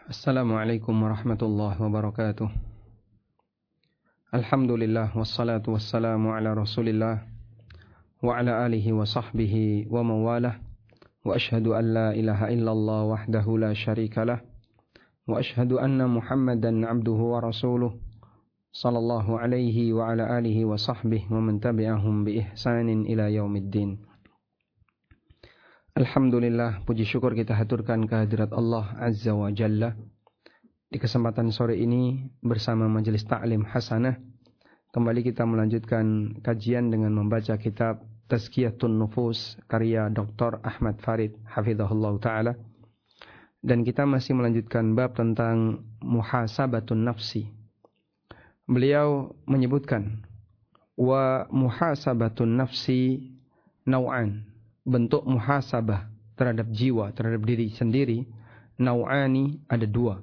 Assalamualaikum warahmatullahi wabarakatuh. Alhamdulillah wassalatu wassalamu ala Rasulillah wa ala alihi wa sahbihi wa mawalah. Wa ashhadu an la ilaha illallah wahdahu la syarikalah. Wa ashhadu anna Muhammadan abduhu wa rasuluh sallallahu alaihi wa ala alihi wa sahbihi wa man tabi'ahum bi ihsanin ila yaumiddin. Alhamdulillah, puji syukur kita haturkan kehadirat Allah Azza wa Jalla. Di kesempatan sore ini bersama Majelis Ta'lim Hasanah, kembali kita melanjutkan kajian dengan membaca kitab Tazkiyatun Nufus karya Dr. Ahmad Farid hafizahullah ta'ala. Dan kita masih melanjutkan bab tentang muhasabatun nafsi. Beliau menyebutkan wa muhasabatun nafsi naw'an. Bentuk muhasabah terhadap jiwa, terhadap diri sendiri, nau'ani, ada dua.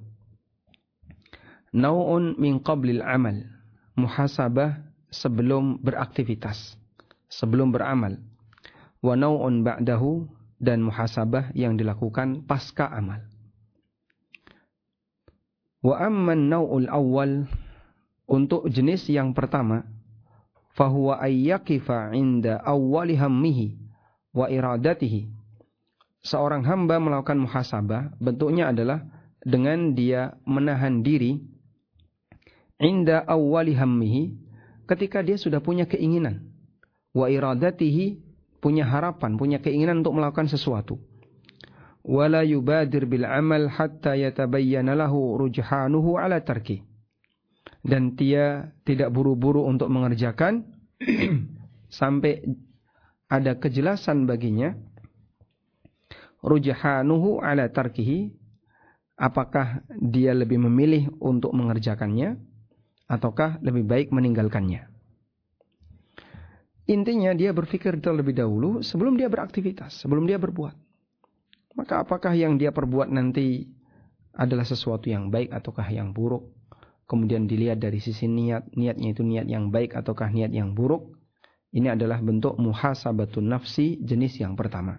Nau'un min qablil amal, muhasabah sebelum beraktivitas, sebelum beramal. Wa nau'un ba'dahu, dan muhasabah yang dilakukan pasca amal. Wa amman nau'ul awwal, untuk jenis yang pertama, fahuwa ayyakifa inda awwali hammihi wa iradatihi. Seorang hamba melakukan muhasabah, bentuknya adalah dengan dia menahan diri inda awwali hammihi, ketika dia sudah punya keinginan, wa iradatihi, punya harapan, punya keinginan untuk melakukan sesuatu. Wala yubadir bil amal hatta yatabayyana lahu rujhanuhu ala tarki. Dan dia tidak buru-buru untuk mengerjakan sampai ada kejelasan baginya rujhanuhu ala tarkihi, apakah dia lebih memilih untuk mengerjakannya ataukah lebih baik meninggalkannya. Intinya dia berpikir terlebih dahulu sebelum dia beraktivitas, sebelum dia berbuat. Maka apakah yang dia perbuat nanti adalah sesuatu yang baik ataukah yang buruk. Kemudian dilihat dari sisi niatnya itu niat yang baik ataukah niat yang buruk. Ini adalah bentuk muhasabatun nafsi jenis yang pertama.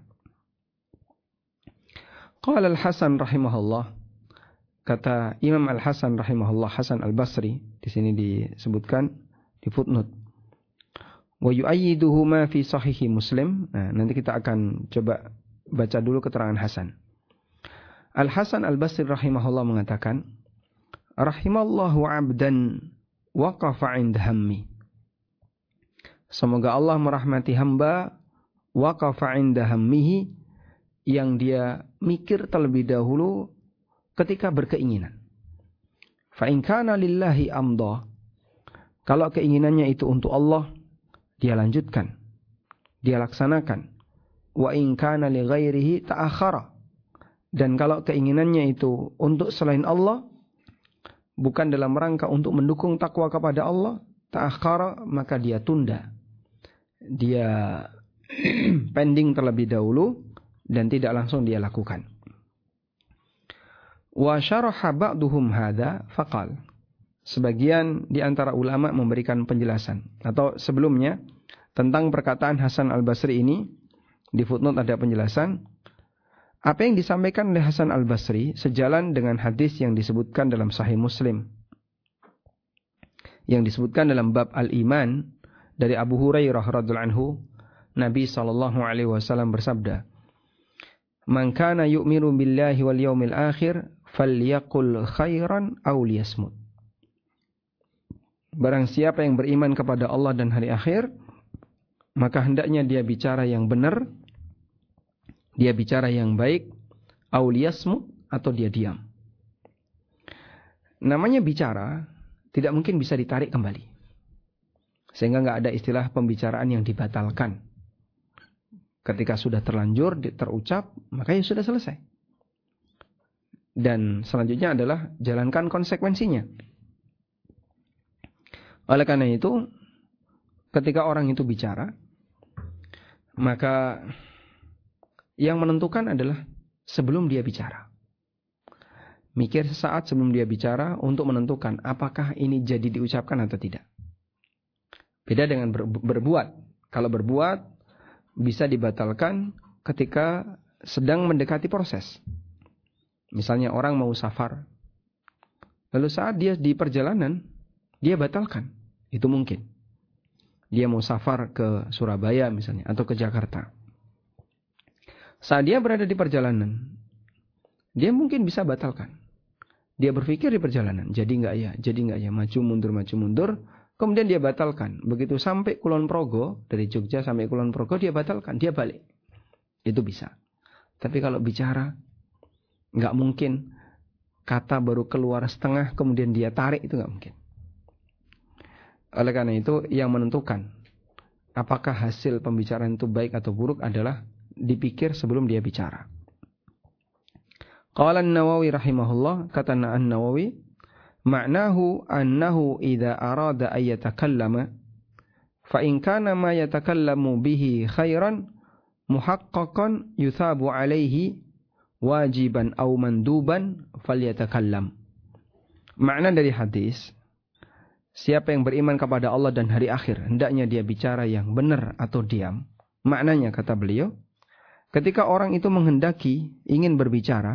Qala Al-Hasan rahimahullah, kata Imam Al-Hasan rahimahullah, Hasan Al-Basri, di sini disebutkan di footnote. Wa yu'ayyiduhu ma fi sahihi Muslim. Nah, nanti kita akan coba baca dulu keterangan Hasan. Al-Hasan Al-Basri rahimahullah mengatakan, rahimallahu 'abdan waqafa 'inda hammi. Semoga Allah merahmati hamba waqafa 'inda hammihi, yang dia mikir terlebih dahulu ketika berkeinginan. Fa in kana lillahi amda, kalau keinginannya itu untuk Allah, dia lanjutkan, dia laksanakan. Wa in kana li ghairihi ta'akhkhara, dan kalau keinginannya itu untuk selain Allah, bukan dalam rangka untuk mendukung takwa kepada Allah, ta'akhkhara, maka dia tunda. Dia pending terlebih dahulu dan tidak langsung dia lakukan. Wa syaraha ba'duhum hadza faqal. Sebagian di antara ulama memberikan penjelasan atau sebelumnya tentang perkataan Hasan Al-Basri ini, di footnote ada penjelasan. Apa yang disampaikan oleh Hasan Al-Basri sejalan dengan hadis yang disebutkan dalam Sahih Muslim, yang disebutkan dalam bab Al-Iman dari Abu Hurairah radhiyallahu anhu. Nabi SAW bersabda, man kana yu'minu billahi wal yawmil akhir falyaqul khairan aw liyasmut. Barang siapa yang beriman kepada Allah dan hari akhir, maka hendaknya dia bicara yang benar, dia bicara yang baik, aw liyasmut, atau dia diam. Namanya bicara tidak mungkin bisa ditarik kembali, sehingga nggak ada istilah pembicaraan yang dibatalkan. Ketika sudah terlanjur, terucap, maka ya sudah selesai. Dan selanjutnya adalah jalankan konsekuensinya. Oleh karena itu, ketika orang itu bicara, maka yang menentukan adalah sebelum dia bicara. Mikir sesaat sebelum dia bicara untuk menentukan apakah ini jadi diucapkan atau tidak. Beda dengan berbuat. Kalau berbuat bisa dibatalkan ketika sedang mendekati proses. Misalnya orang mau safar, Lalu saat dia di perjalanan, dia batalkan. Itu mungkin. Dia mau safar ke Surabaya misalnya, atau ke Jakarta. Saat dia berada di perjalanan, dia mungkin bisa batalkan. Dia berpikir di perjalanan, jadi nggak ya, maju mundur. Kemudian dia batalkan. Begitu sampai Kulon Progo, dari Jogja sampai Kulon Progo, dia batalkan, dia balik. Itu bisa. Tapi kalau bicara, nggak mungkin kata baru keluar setengah, kemudian dia tarik, itu nggak mungkin. Oleh karena itu, yang menentukan apakah hasil pembicaraan itu baik atau buruk adalah dipikir sebelum dia bicara. Qala An-Nawawi rahimahullah, kata An-Nawawi, ma'nahu annahu idza arada an yatakallama fa in kana ma yatakallamu bihi khairan muhaqqaqan yuthabu alaihi wajiban aw manduban falyatakallam. Makna dari hadis, siapa yang beriman kepada Allah dan hari akhir, hendaknya dia bicara yang benar atau diam. Maknanya, kata beliau, ketika orang itu ingin berbicara,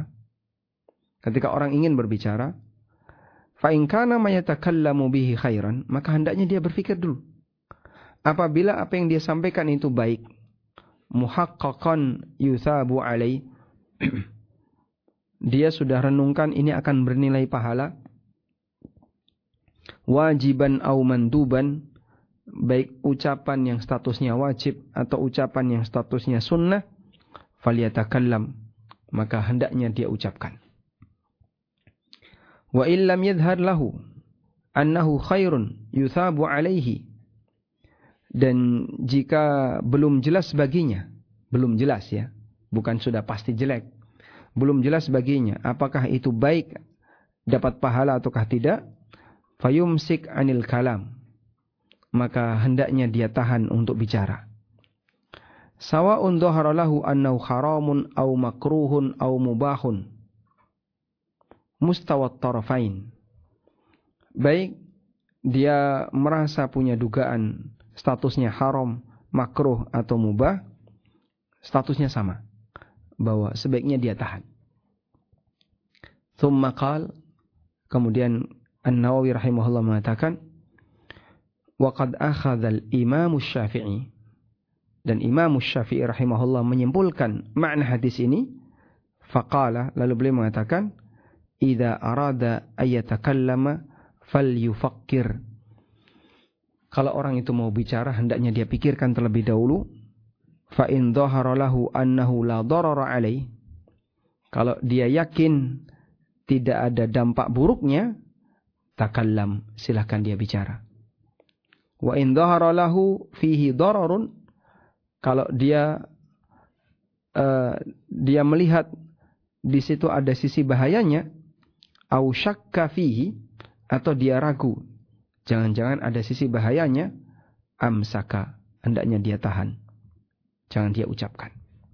fa in kana ma yatakallamu bihi khairan, maka hendaknya dia berpikir dulu. Apabila apa yang dia sampaikan itu baik, muhaqqaqan yuthabu alai, dia sudah renungkan ini akan bernilai pahala, wajiban au manduban, baik ucapan yang statusnya wajib atau ucapan yang statusnya sunnah, falyatakallam, maka hendaknya dia ucapkan. Wa illam yadhhar lahu annahu khairun yuthabu alaihi, dan jika belum jelas baginya, belum jelas ya, bukan sudah pasti jelek, belum jelas baginya apakah itu baik, dapat pahala ataukah tidak, fayumsik anil kalam, maka hendaknya dia tahan untuk bicara. Sawa'un dhahara lahu annahu haramun aw makruhun aw mubahun mustawat tarafain, baik dia merasa punya dugaan statusnya haram, makruh atau mubah, statusnya sama, bahwa sebaiknya dia tahan. Thumma qal, kemudian An-Nawawi rahimahullah mengatakan, wa qad akhadha al-Imam Syafi'i, dan Imam Syafi'i rahimahullah menyimpulkan makna hadis ini, faqala, lalu beliau mengatakan, idza arada ayatakallama falyufakkir, kalau orang itu mau bicara hendaknya dia pikirkan terlebih dahulu. Fa in dhahara lahu annahu la darara alaihi, kalau dia yakin tidak ada dampak buruknya, takallam, silahkan dia bicara. Wa in dhahara lahu fihi dararun, kalau dia melihat di situ ada sisi bahayanya, au syakka fihi, atau dia ragu, jangan-jangan ada sisi bahayanya, amsaka, hendaknya dia tahan, jangan dia ucapkan.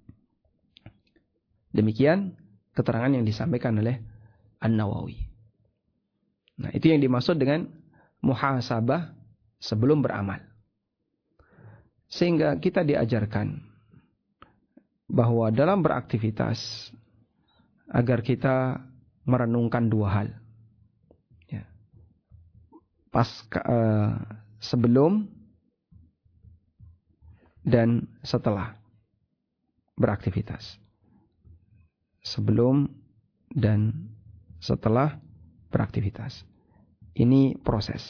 Demikian keterangan yang disampaikan oleh An-Nawawi. Nah, itu yang dimaksud dengan muhasabah sebelum beramal. Sehingga kita diajarkan bahwa dalam beraktivitas agar kita merenungkan dua hal. Ya. Sebelum dan setelah beraktivitas. Sebelum dan setelah beraktivitas. Ini proses.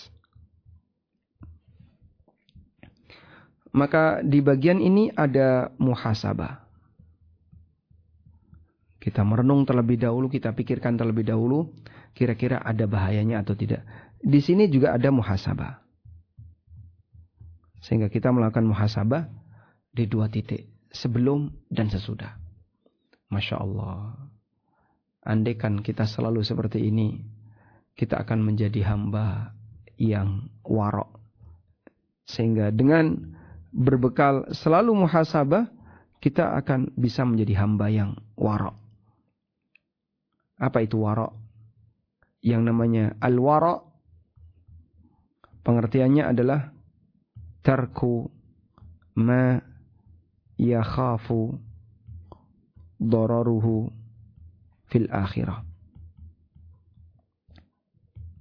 Maka di bagian ini ada muhasabah. Kita merenung terlebih dahulu, kita pikirkan terlebih dahulu, kira-kira ada bahayanya atau tidak. Di sini juga ada muhasabah. Sehingga kita melakukan muhasabah di dua titik, sebelum dan sesudah. Masya Allah. Andaikan kita selalu seperti ini, kita akan menjadi hamba yang warok. Sehingga dengan berbekal selalu muhasabah, kita akan bisa menjadi hamba yang warok. Apa itu warok? Yang namanya al-warok, pengertiannya adalah tarku ma yakhafu dararuhu fil akhirah.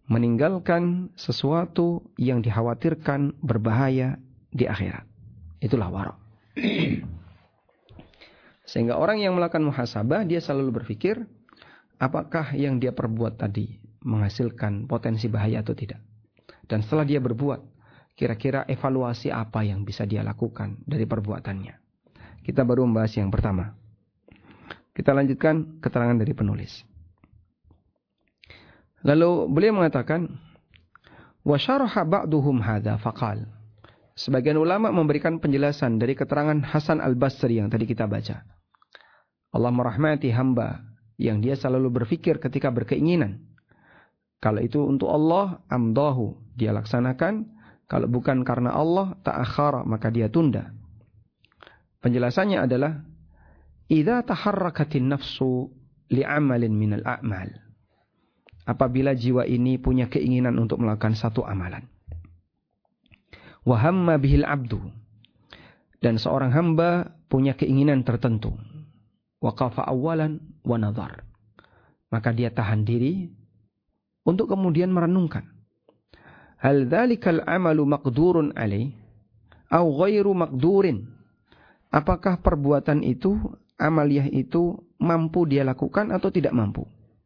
meninggalkan sesuatu yang dikhawatirkan berbahaya di akhirat. Itulah wara'. Sehingga orang yang melakukan muhasabah, dia selalu berpikir, apakah yang dia perbuat tadi menghasilkan potensi bahaya atau tidak. Dan setelah dia berbuat, kira-kira evaluasi apa yang bisa dia lakukan dari perbuatannya. Kita baru membahas yang pertama. Kita lanjutkan keterangan dari penulis. Lalu beliau mengatakan, wa syaraha ba'duhum hadza faqal. Sebagian ulama memberikan penjelasan dari keterangan Hasan Al-Basri yang tadi kita baca. Allah merahmati hamba yang dia selalu berpikir ketika berkeinginan. Kalau itu untuk Allah, amdahu, dia laksanakan. Kalau bukan karena Allah, ta'akhara, maka dia tunda. Penjelasannya adalah, idza taharrakatin nafsu li'amalin minal a'mal. Apabila jiwa ini punya keinginan untuk melakukan satu amalan. Wa hamma bihil abdu. Dan seorang hamba punya keinginan tertentu. Waqafa awalan wa nadhar. Maka dia tahan diri untuk kemudian merenungkan. Hal dzalikal amalu maqdurun alaih au ghairu maqdurin. Apakah perbuatan itu, amaliyah itu mampu dia lakukan atau tidak mampu?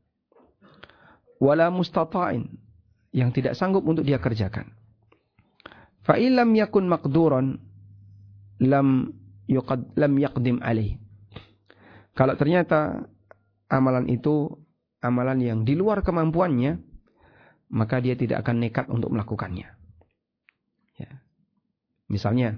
Wala mustata'in, yang tidak sanggup untuk dia kerjakan. Fa illam yakun maqduran lam yaqdim alaih. Kalau ternyata amalan itu amalan yang di luar kemampuannya, maka dia tidak akan nekat untuk melakukannya. Ya. Misalnya,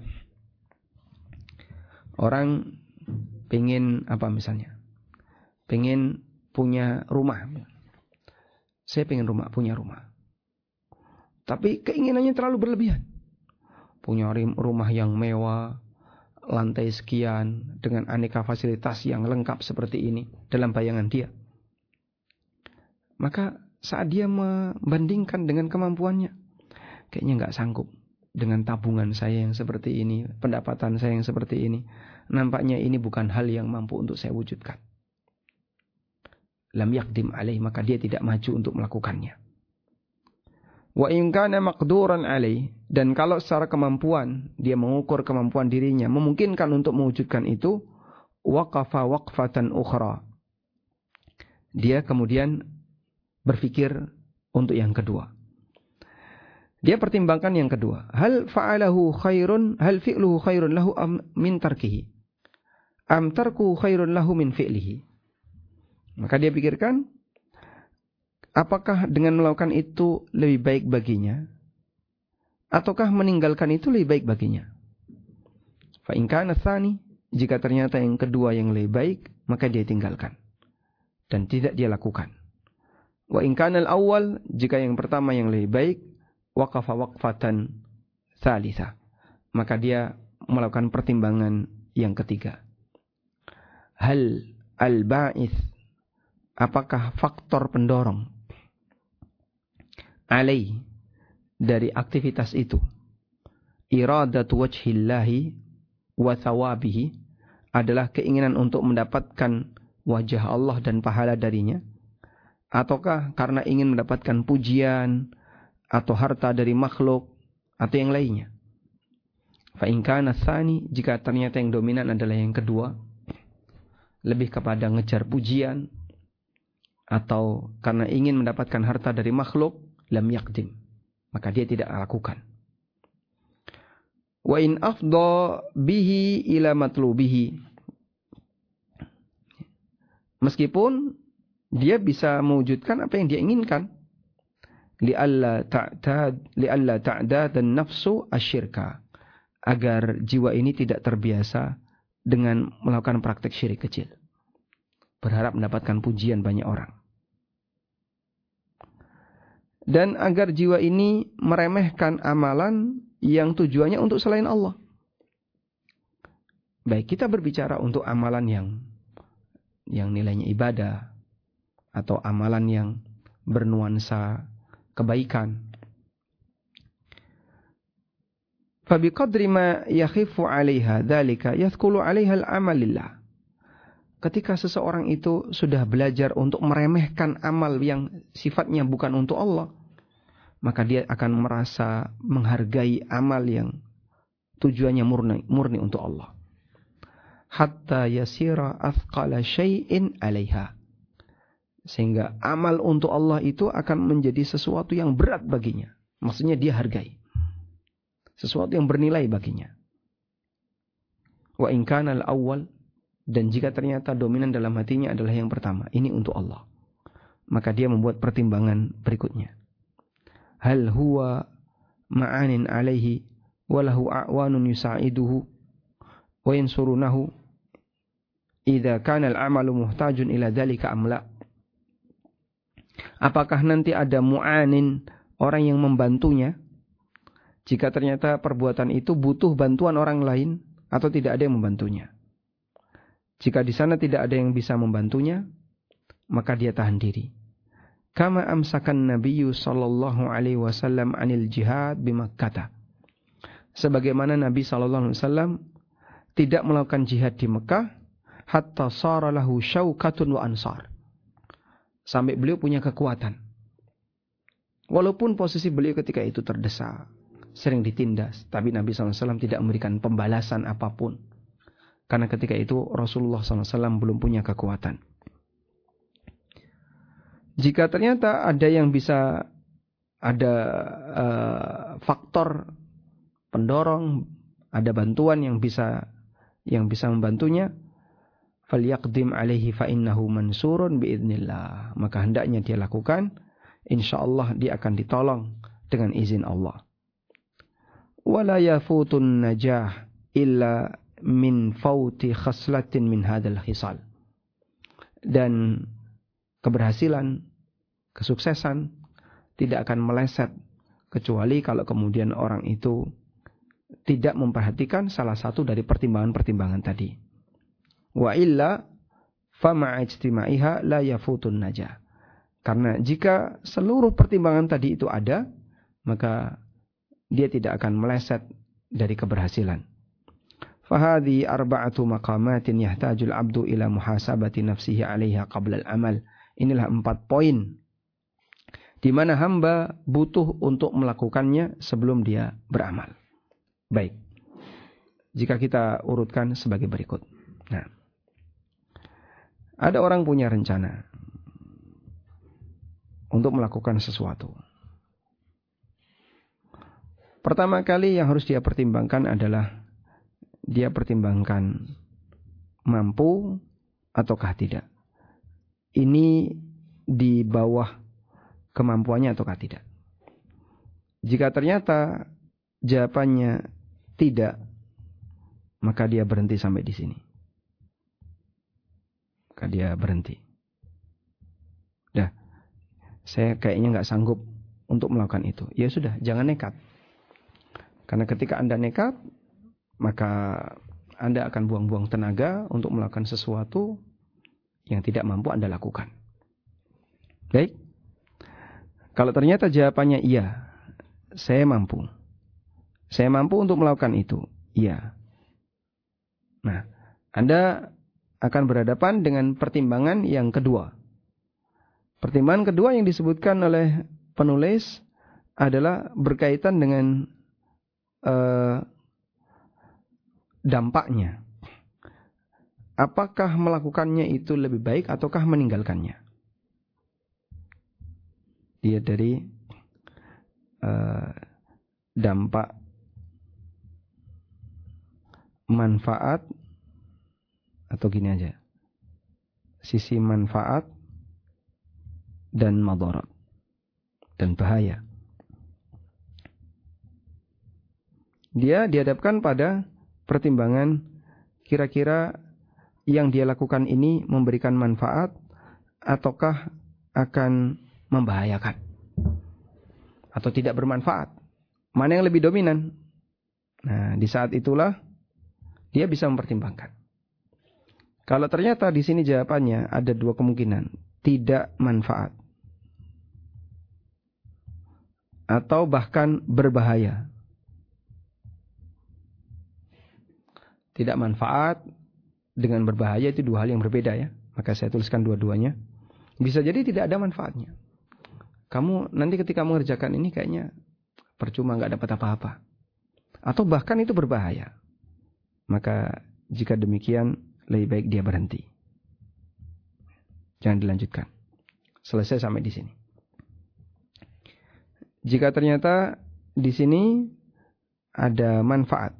orang pengen apa misalnya? Pengen punya rumah. Saya pengen punya rumah. Tapi keinginannya terlalu berlebihan. Punya rumah yang mewah, lantai sekian, dengan aneka fasilitas yang lengkap seperti ini dalam bayangan dia. Maka saat dia membandingkan dengan kemampuannya, kayaknya nggak sanggup dengan tabungan saya yang seperti ini, pendapatan saya yang seperti ini. Nampaknya ini bukan hal yang mampu untuk saya wujudkan. Lam yaqdim alaih, maka dia tidak maju untuk melakukannya. Wa in kana maqduran alaih, dan kalau secara kemampuan dia mengukur kemampuan dirinya memungkinkan untuk mewujudkan itu, waqafa waqfatan ukhra. Dia kemudian berpikir untuk yang kedua. Dia pertimbangkan yang kedua. Hal fa'alahu khairun, hal fi'luhu khairun lahu min tarkihi. Am tarku khairun lahu min fi'lihi. Maka dia pikirkan, apakah dengan melakukan itu lebih baik baginya? Ataukah meninggalkan itu lebih baik baginya? Fa in kana tsani, jika ternyata yang kedua yang lebih baik, maka dia tinggalkan dan tidak dia lakukan. Wa in kana al-awwal, jika yang pertama yang lebih baik, waqafa waqfatan tsalitsa, maka dia melakukan pertimbangan yang ketiga. Hal al-ba'its, apakah faktor pendorong alai dari aktivitas itu, iradatu wajhillahi wa thawabihi, adalah keinginan untuk mendapatkan wajah Allah dan pahala darinya, ataukah karena ingin mendapatkan pujian atau harta dari makhluk atau yang lainnya? Fa in kana tsani, jika ternyata yang dominan adalah yang kedua, lebih kepada ngejar pujian atau karena ingin mendapatkan harta dari makhluk, lam yaqdim, maka dia tidak lakukan. Wa in afdha bihi ila matlubihi, meskipun dia bisa mewujudkan apa yang dia inginkan, li'alla ta'dad dan nafsu asyirka, agar jiwa ini tidak terbiasa dengan melakukan praktek syirik kecil, berharap mendapatkan pujian banyak orang. Dan agar jiwa ini meremehkan amalan yang tujuannya untuk selain Allah. Baik, kita berbicara untuk amalan yang nilainya ibadah, atau amalan yang bernuansa kebaikan. Fabiqadri ma yakhifu 'alaiha dzalika yathqulu 'alaiha al-amal lillah. Ketika seseorang itu sudah belajar untuk meremehkan amal yang sifatnya bukan untuk Allah, maka dia akan merasa menghargai amal yang tujuannya murni untuk Allah. Hatta yasira athqala syai'in 'alaiha. Sehingga amal untuk Allah itu akan menjadi sesuatu yang berat baginya. Maksudnya dia hargai. Sesuatu yang bernilai baginya. Wa in kana al-awwal, dan jika ternyata dominan dalam hatinya adalah yang pertama, ini untuk Allah, maka dia membuat pertimbangan berikutnya. Hal huwa ma'anin alaihi walahu a'wanun yusa'iduhu wa yansurunahu idza kana al-'amalu muhtajun ila dzalika am la. Apakah nanti ada mu'anin, orang yang membantunya, jika ternyata perbuatan itu butuh bantuan orang lain atau tidak ada yang membantunya. Jika di sana tidak ada yang bisa membantunya, maka dia tahan diri. Kama amsakan Nabiyyu sallallahu alaihi wasallam anil jihad bi Makkah. Sebagaimana Nabi sallallahu alaihi wasallam tidak melakukan jihad di Mekah hatta sara lahu syaukatun wa ansar. Sampai beliau punya kekuatan. Walaupun posisi beliau ketika itu terdesak, sering ditindas, tapi Nabi SAW tidak memberikan pembalasan apapun. Karena ketika itu Rasulullah SAW belum punya kekuatan. Jika ternyata ada yang bisa, ada faktor pendorong, ada bantuan yang bisa membantunya, falyaqdim alaihi fa innahu mansurun biidznillah. Maka hendaknya dia lakukan, insyaallah dia akan ditolong dengan izin Allah. Wala yafutun najah illa min fauti khaslatin min hadzal khisal. Dan keberhasilan, kesuksesan tidak akan meleset kecuali kalau kemudian orang itu tidak memperhatikan salah satu dari pertimbangan-pertimbangan tadi. Wa illa fama ijtima'iha la yafutun najah. Karena jika seluruh pertimbangan tadi itu ada, maka dia tidak akan meleset dari keberhasilan. Fahadhi arba'atu maqamatin yahtajul abdu ila muhasabati nafsihi 'alaiha qabla al-amal. Inilah 4 poin di mana hamba butuh untuk melakukannya sebelum dia beramal. Baik. Jika kita urutkan sebagai berikut. Nah, ada orang punya rencana untuk melakukan sesuatu. Pertama kali yang harus dia pertimbangkan adalah dia pertimbangkan mampu ataukah tidak. Ini di bawah kemampuannya ataukah tidak. Jika ternyata jawabannya tidak, maka dia berhenti sampai di sini. Maka dia berhenti. Dah, saya kayaknya nggak sanggup untuk melakukan itu. Ya sudah, jangan nekat. Karena ketika Anda nekat, maka Anda akan buang-buang tenaga untuk melakukan sesuatu yang tidak mampu Anda lakukan. Baik. Kalau ternyata jawabannya iya, saya mampu. Saya mampu untuk melakukan itu. Iya. Nah, Anda akan berhadapan dengan pertimbangan yang kedua. Pertimbangan kedua yang disebutkan oleh penulis adalah berkaitan dengan dampaknya. Apakah melakukannya itu lebih baik ataukah meninggalkannya? Dia dari dampak manfaat, atau gini aja, sisi manfaat dan madarat dan bahaya. Dia dihadapkan pada pertimbangan kira-kira yang dia lakukan ini memberikan manfaat ataukah akan membahayakan atau tidak bermanfaat. Mana yang lebih dominan? Nah, di saat itulah dia bisa mempertimbangkan. Kalau ternyata di sini jawabannya ada 2 kemungkinan, tidak manfaat atau bahkan berbahaya. Tidak manfaat dengan berbahaya itu 2 hal yang berbeda ya. Maka saya tuliskan dua-duanya. Bisa jadi tidak ada manfaatnya. kamu nanti ketika mengerjakan ini kayaknya percuma, nggak dapat apa-apa. Atau bahkan itu berbahaya. Maka jika demikian, lebih baik dia berhenti. Jangan dilanjutkan. Selesai sampai di sini. Jika ternyata di sini ada manfaat,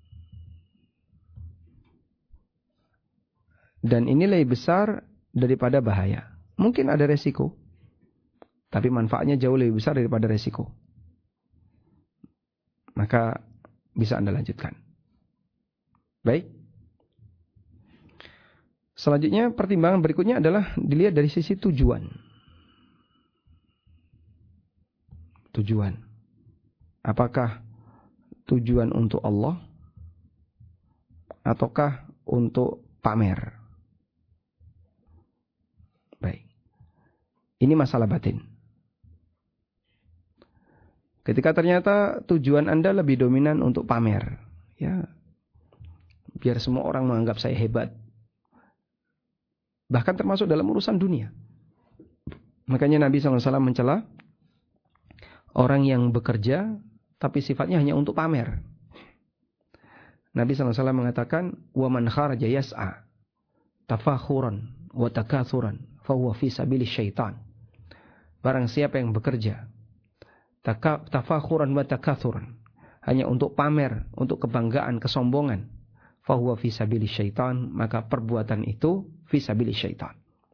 dan ini lebih besar daripada bahaya. Mungkin ada resiko, tapi manfaatnya jauh lebih besar daripada resiko. Maka bisa Anda lanjutkan. Baik. Selanjutnya, pertimbangan berikutnya adalah dilihat dari sisi tujuan. Tujuan. Apakah tujuan untuk Allah ataukah untuk pamer? Baik. Ini masalah batin. Ketika ternyata tujuan Anda lebih dominan untuk pamer, ya, biar semua orang menganggap saya hebat. Bahkan termasuk dalam urusan dunia. Makanya Nabi SAW mencela orang yang bekerja tapi sifatnya hanya untuk pamer. Nabi SAW mengatakan, "Wa man kharaja yas'a tafakhuran wa takathuran fa huwa fi sabilis syaitan." Barang siapa yang bekerja tafakhuran wa takathuran, hanya untuk pamer, untuk kebanggaan, kesombongan, fa huwa fi sabilis syaitan, maka perbuatan itu fi sabilis syaitan.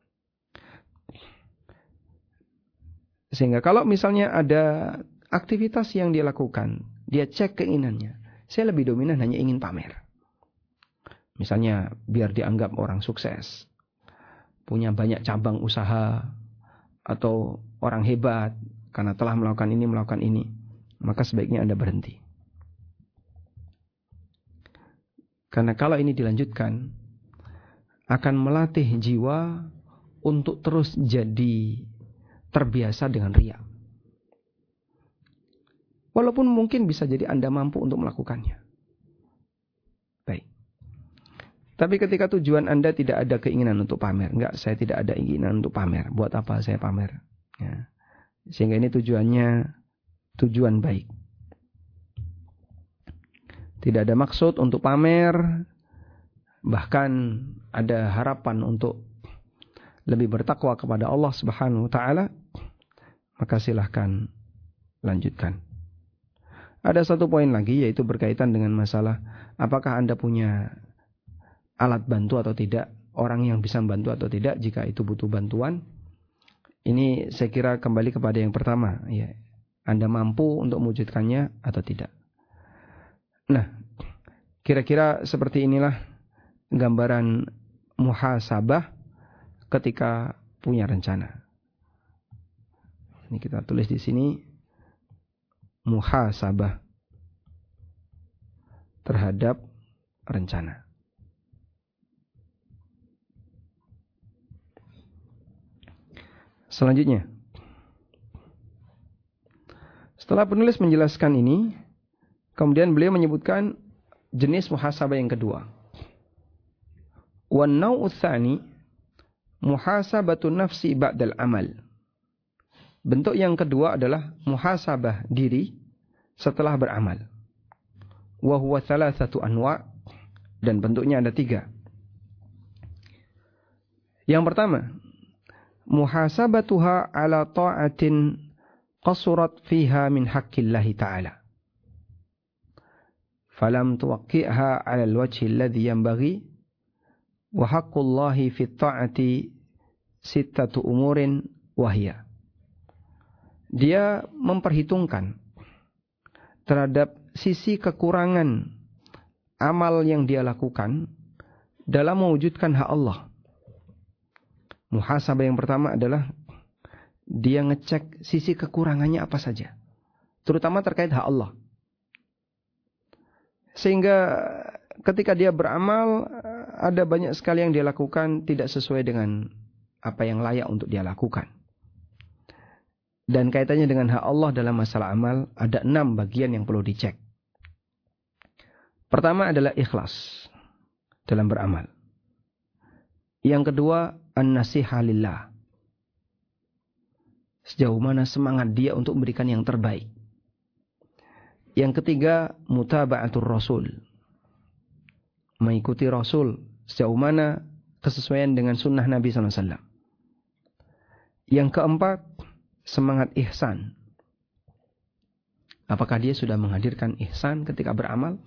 Sehingga kalau misalnya ada aktivitas yang dia lakukan, dia cek keinginannya, saya lebih dominan hanya ingin pamer. Misalnya biar dianggap orang sukses, punya banyak cabang usaha, atau orang hebat karena telah melakukan ini, maka sebaiknya Anda berhenti. Karena kalau ini dilanjutkan, akan melatih jiwa untuk terus jadi terbiasa dengan riya. Walaupun mungkin bisa jadi Anda mampu untuk melakukannya. Baik. Tapi ketika tujuan Anda tidak ada keinginan untuk pamer. Enggak, saya tidak ada keinginan untuk pamer. Buat apa saya pamer? Ya. Sehingga ini tujuannya tujuan baik. Tidak ada maksud untuk pamer. Bahkan ada harapan untuk lebih bertakwa kepada Allah Subhanahu wa taala. Maka silahkan lanjutkan. Ada satu poin lagi, yaitu berkaitan dengan masalah apakah Anda punya alat bantu atau tidak, orang yang bisa membantu atau tidak jika itu butuh bantuan. Ini saya kira kembali kepada yang pertama, ya. Anda mampu untuk mewujudkannya atau tidak. Nah, kira-kira seperti inilah gambaran muhasabah ketika punya rencana. Ini kita tulis di sini, muhasabah terhadap rencana. Selanjutnya, setelah penulis menjelaskan ini, kemudian beliau menyebutkan jenis muhasabah yang kedua. Wan naw'u tsani muhasabatun nafsi ba'dal amal. Bentuk yang kedua adalah muhasabah diri setelah beramal. Wa huwa thalathatu anwa', dan bentuknya ada 3. Yang pertama, muhasabatuha ala ta'atin qasurat fiha min haqqillahi ta'ala. Falam tuwaqqi'ha ala alwajhi alladhi yanbaghi wa haqqullahi fi ta'ati sittatu umurin wahiyah. Dia memperhitungkan terhadap sisi kekurangan amal yang dia lakukan dalam mewujudkan hak Allah. Muhasabah yang pertama adalah dia ngecek sisi kekurangannya apa saja, terutama terkait hak Allah. Sehingga ketika dia beramal, ada banyak sekali yang dia lakukan tidak sesuai dengan apa yang layak untuk dia lakukan. Dan kaitannya dengan hak Allah dalam masalah amal, ada 6 bagian yang perlu dicek. Pertama adalah ikhlas dalam beramal. Yang kedua, an-nasihah lillah. Sejauh mana semangat dia untuk memberikan yang terbaik. Yang ketiga, mutaba'atur rasul. Mengikuti Rasul. Sejauh mana kesesuaian dengan sunnah Nabi SAW. Yang keempat, semangat ihsan. Apakah dia sudah menghadirkan ihsan ketika beramal?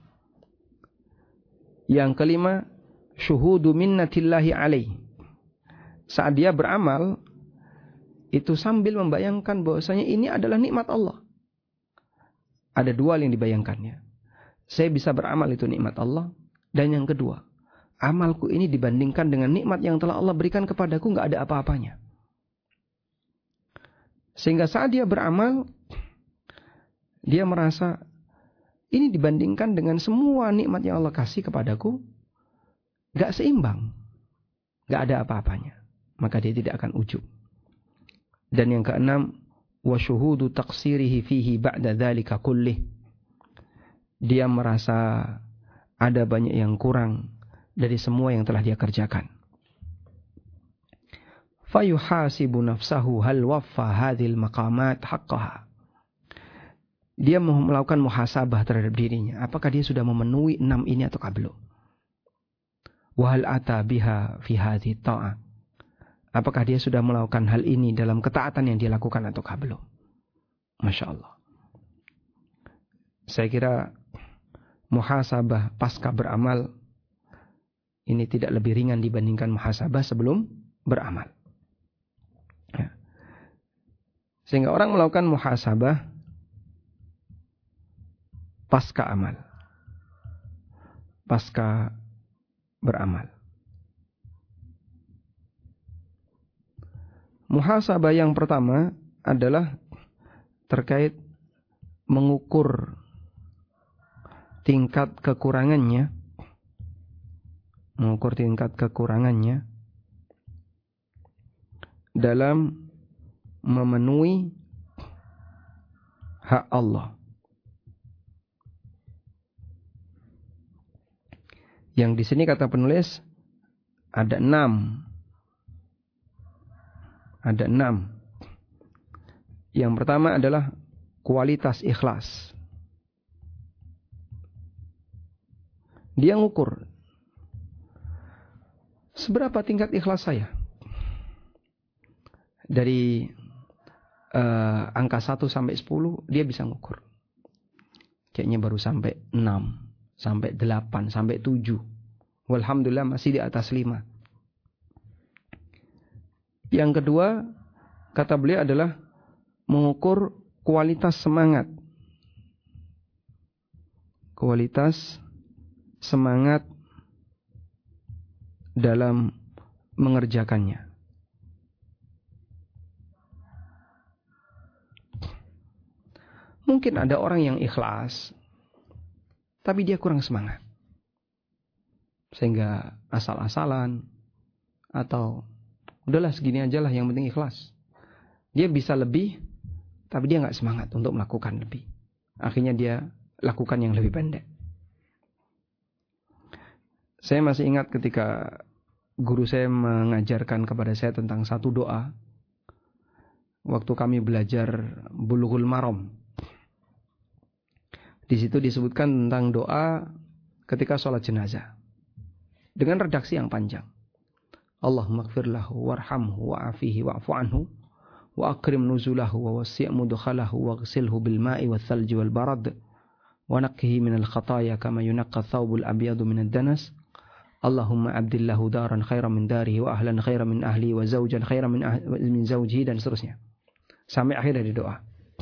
Yang kelima, syuhudu minnatillahi alaih. Saat dia beramal, itu sambil membayangkan bahwasanya ini adalah nikmat Allah. Ada dua yang dibayangkannya. Saya bisa beramal itu nikmat Allah. Dan yang kedua, amalku ini dibandingkan dengan nikmat yang telah Allah berikan kepadaku gak ada apa-apanya. Sehingga saat dia beramal, dia merasa ini dibandingkan dengan semua nikmat yang Allah kasih kepadaku, gak seimbang. Gak ada apa-apanya. Maka dia tidak akan ujub. Dan yang keenam, wa syuhudu taqsirihi fihi ba'da dzalika kullih. Dia merasa ada banyak yang kurang dari semua yang telah dia kerjakan. Fayuhasibu nafsahu hal waffa hadhil maqamat haqqaha. Dia melakukan muhasabah terhadap dirinya. Apakah dia sudah memenuhi 6 ini atau belum? Wa hal ata biha fi hadhihi ta'ah. Apakah dia sudah melakukan hal ini dalam ketaatan yang dia lakukan atau belum? Masya Allah. Saya kira muhasabah pasca beramal ini tidak lebih ringan dibandingkan muhasabah sebelum beramal. Ya. Sehingga orang melakukan muhasabah pasca amal. Pasca beramal. Muhasabah yang pertama adalah terkait mengukur tingkat kekurangannya, dalam memenuhi hak Allah. Yang di sini kata penulis ada 6. Ada 6. Yang pertama adalah kualitas ikhlas. Dia ngukur seberapa tingkat ikhlas saya. Dari angka 1 sampai 10 dia bisa ngukur. Kayaknya baru sampai 6, sampai 8, sampai 7. Walhamdulillah masih di atas 5. Yang kedua, kata beliau adalah mengukur kualitas semangat. Kualitas semangat dalam mengerjakannya. Mungkin ada orang yang ikhlas, tapi dia kurang semangat. Sehingga asal-asalan, atau udahlah segini aja lah yang penting ikhlas. Dia bisa lebih, tapi dia gak semangat untuk melakukan lebih. Akhirnya dia lakukan yang lebih pendek. Saya masih ingat ketika guru saya mengajarkan kepada saya tentang satu doa. Waktu kami belajar Bulughul Maram. Di situ disebutkan tentang doa ketika sholat jenazah. Dengan redaksi yang panjang. Allahumma ighfir lahu warhamhu wa'afihi wa'fu anhu wa akrim nuzulahu wa wasi' mudkhalahu waghsilhu bil ma'i wal thalji wal barad wa naqqihi minal khataaya kama yunaqqa thawbul abyadu minad danas. Allahumma abdillahu daran khairan min darihi wa ahlan khairan min ahli wa zawjan khairan min zawjihi, dan seterusnya. Sampai akhir dari doa.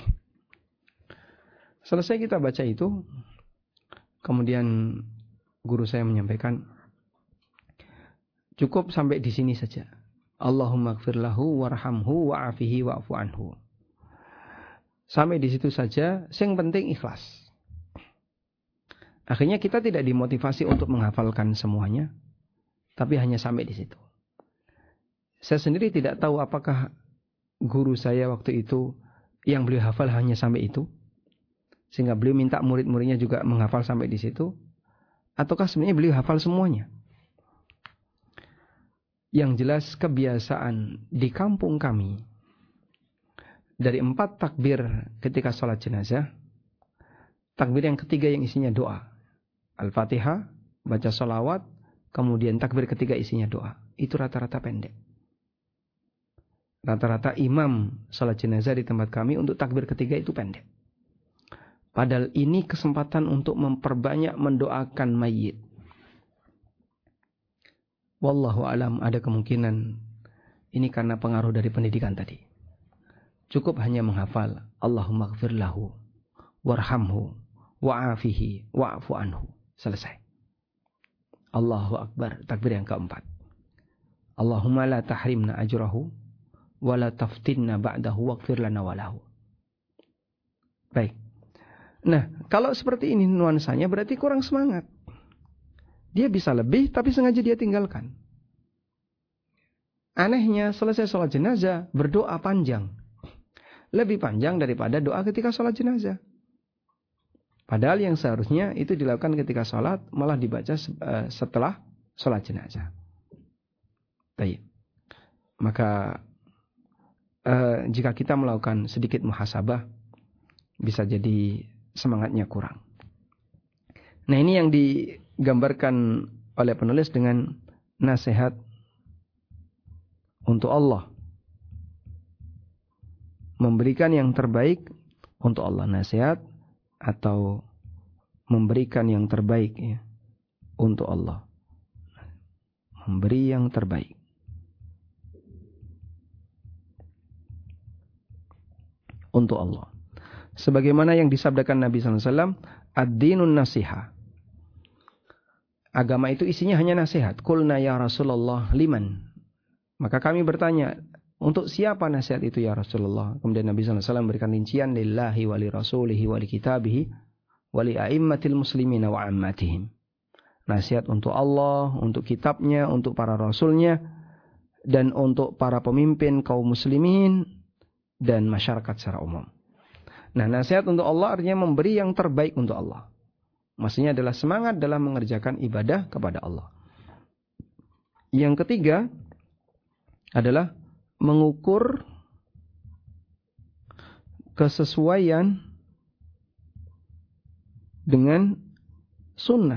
Selesai kita baca itu, kemudian guru saya menyampaikan, cukup sampai di sini saja. Allahumma ighfir lahu warhamhu wa'afihi wa'fu anhu. Sampai di situ saja, yang penting ikhlas. Akhirnya kita tidak dimotivasi untuk menghafalkan semuanya, tapi hanya sampai di situ. Saya sendiri tidak tahu apakah guru saya waktu itu yang beliau hafal hanya sampai itu, sehingga beliau minta murid-muridnya juga menghafal sampai di situ, ataukah sebenarnya beliau hafal semuanya. Yang jelas kebiasaan di kampung kami dari 4 takbir ketika sholat jenazah, takbir yang ketiga yang isinya doa. Al-Fatihah, baca sholawat, kemudian takbir ketiga isinya doa. Itu rata-rata pendek. Rata-rata imam sholat jenazah di tempat kami untuk takbir ketiga itu pendek. Padahal ini kesempatan untuk memperbanyak mendoakan mayit. Wallahu alam, ada kemungkinan ini karena pengaruh dari pendidikan tadi. Cukup hanya menghafal Allahumma gfir lahu warhamhu wa'afihi wa'fu anhu. Selesai. Allahu akbar, takbir yang keempat. Allahumma la tahrimna ajrahu wa la taftinna ba'dahu waghfir lana walahu. Baik. Nah, kalau seperti ini nuansanya berarti kurang semangat. Dia bisa lebih tapi sengaja dia tinggalkan. Anehnya selesai sholat jenazah berdoa panjang. Lebih panjang daripada doa ketika sholat jenazah. Padahal yang seharusnya itu dilakukan ketika sholat malah dibaca setelah sholat jenazah. Baik. Maka jika kita melakukan sedikit muhasabah bisa jadi semangatnya kurang. Nah, ini yang digambarkan oleh penulis dengan nasihat untuk Allah. Memberikan yang terbaik untuk Allah. Nasihat atau memberikan yang terbaik ya, untuk Allah. Memberi yang terbaik. Untuk Allah. Sebagaimana yang disabdakan Nabi SAW, ad-dinun nasiha. Agama itu isinya hanya nasihat. Qulna ya Rasulullah liman. Maka kami bertanya, untuk siapa nasihat itu ya Rasulullah? Kemudian Nabi SAW memberikan rincian, lillahi wali rasulihi wali kitabihi wali a'immatil muslimina wa ammatihim. Nasihat untuk Allah, untuk kitabnya, untuk para rasulnya, dan untuk para pemimpin kaum muslimin dan masyarakat secara umum. Nah, nasihat untuk Allah artinya memberi yang terbaik untuk Allah. Maksudnya adalah semangat dalam mengerjakan ibadah kepada Allah. Yang ketiga adalah mengukur kesesuaian dengan sunnah.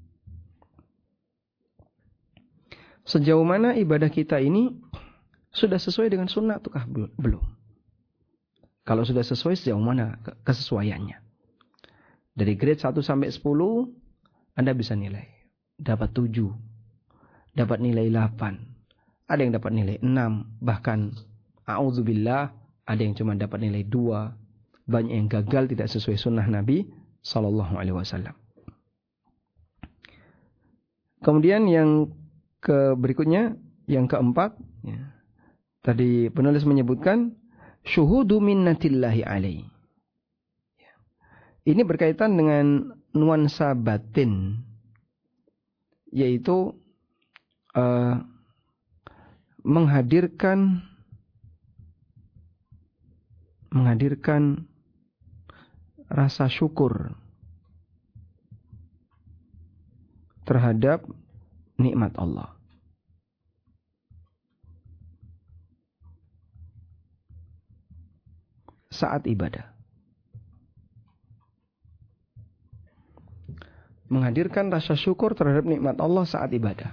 Sejauh mana ibadah kita ini sudah sesuai dengan sunnah ataukah belum? Kalau sudah sesuai, sejauh mana kesesuaiannya? Dari grade 1 sampai 10, Anda bisa nilai. Dapat 7, dapat nilai 8, ada yang dapat nilai 6, bahkan a'udzubillah, ada yang cuma dapat nilai 2. Banyak yang gagal tidak sesuai sunnah Nabi SAW. Kemudian yang berikutnya, yang keempat, ya, tadi penulis menyebutkan syuhudu minnatillahi alaihi. Ini berkaitan dengan nuansa batin, yaitu menghadirkan rasa syukur terhadap nikmat Allah. Saat ibadah. Menghadirkan rasa syukur terhadap nikmat Allah saat ibadah.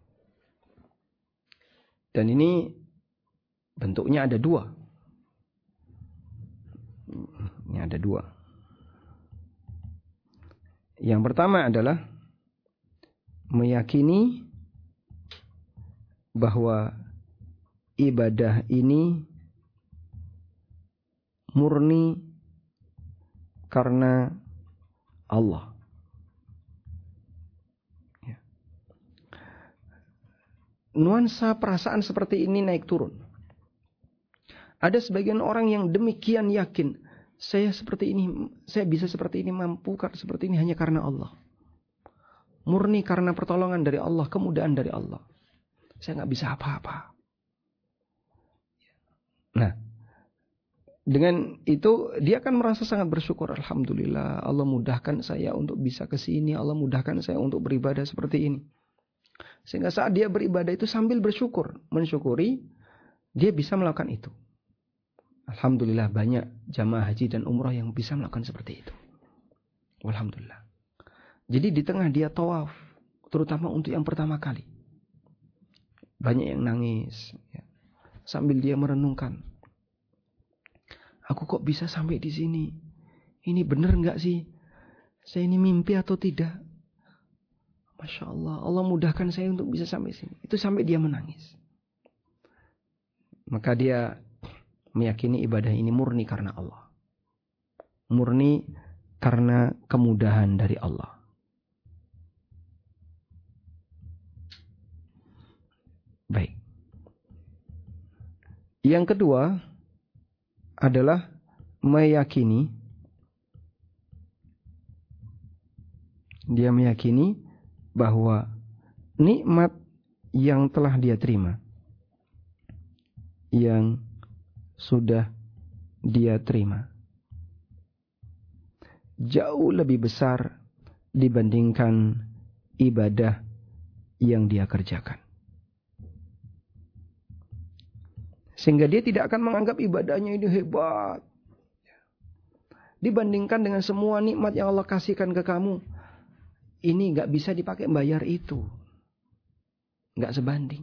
Dan ini bentuknya ada 2. Ini ada 2. Yang pertama adalah meyakini bahwa ibadah ini murni karena Allah. Nuansa perasaan seperti ini naik turun. Ada sebagian orang yang demikian yakin, saya seperti ini, saya bisa seperti ini, mampu seperti ini hanya karena Allah. Murni karena pertolongan dari Allah, kemudahan dari Allah. Saya nggak bisa apa-apa. Nah, dengan itu dia akan merasa sangat bersyukur. Alhamdulillah, Allah mudahkan saya untuk bisa ke sini. Allah mudahkan saya untuk beribadah seperti ini. Sehingga saat dia beribadah itu sambil bersyukur, mensyukuri, dia bisa melakukan itu. Alhamdulillah banyak jamaah haji dan umrah yang bisa melakukan seperti itu. Alhamdulillah. Jadi di tengah dia tawaf, terutama untuk yang pertama kali, banyak yang nangis ya, sambil dia merenungkan, aku kok bisa sampai di sini? Ini benar nggak sih? Saya ini mimpi atau tidak? Masya Allah, Allah mudahkan saya untuk bisa sampai sini. Itu sampai dia menangis. Maka dia meyakini ibadah ini murni karena Allah. Murni karena kemudahan dari Allah. Baik. Yang kedua adalah meyakini, dia meyakini bahwa nikmat yang telah dia terima, yang sudah dia terima, jauh lebih besar dibandingkan ibadah yang dia kerjakan. Sehingga dia tidak akan menganggap ibadahnya ini hebat. Dibandingkan dengan semua nikmat yang Allah kasihkan ke kamu, ini gak bisa dipakai bayar itu. Gak sebanding.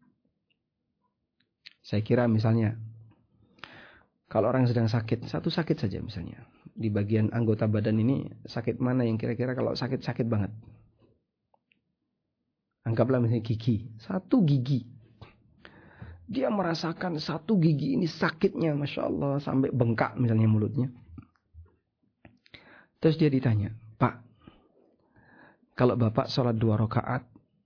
Saya kira misalnya, kalau orang sedang sakit, satu sakit saja misalnya, di bagian anggota badan ini, sakit mana yang kira-kira kalau sakit-sakit banget? Anggaplah misalnya gigi, satu gigi. Dia merasakan satu gigi ini sakitnya, Masya Allah, sampai bengkak misalnya mulutnya. Terus dia ditanya, Pak, kalau Bapak sholat 2 rakaat,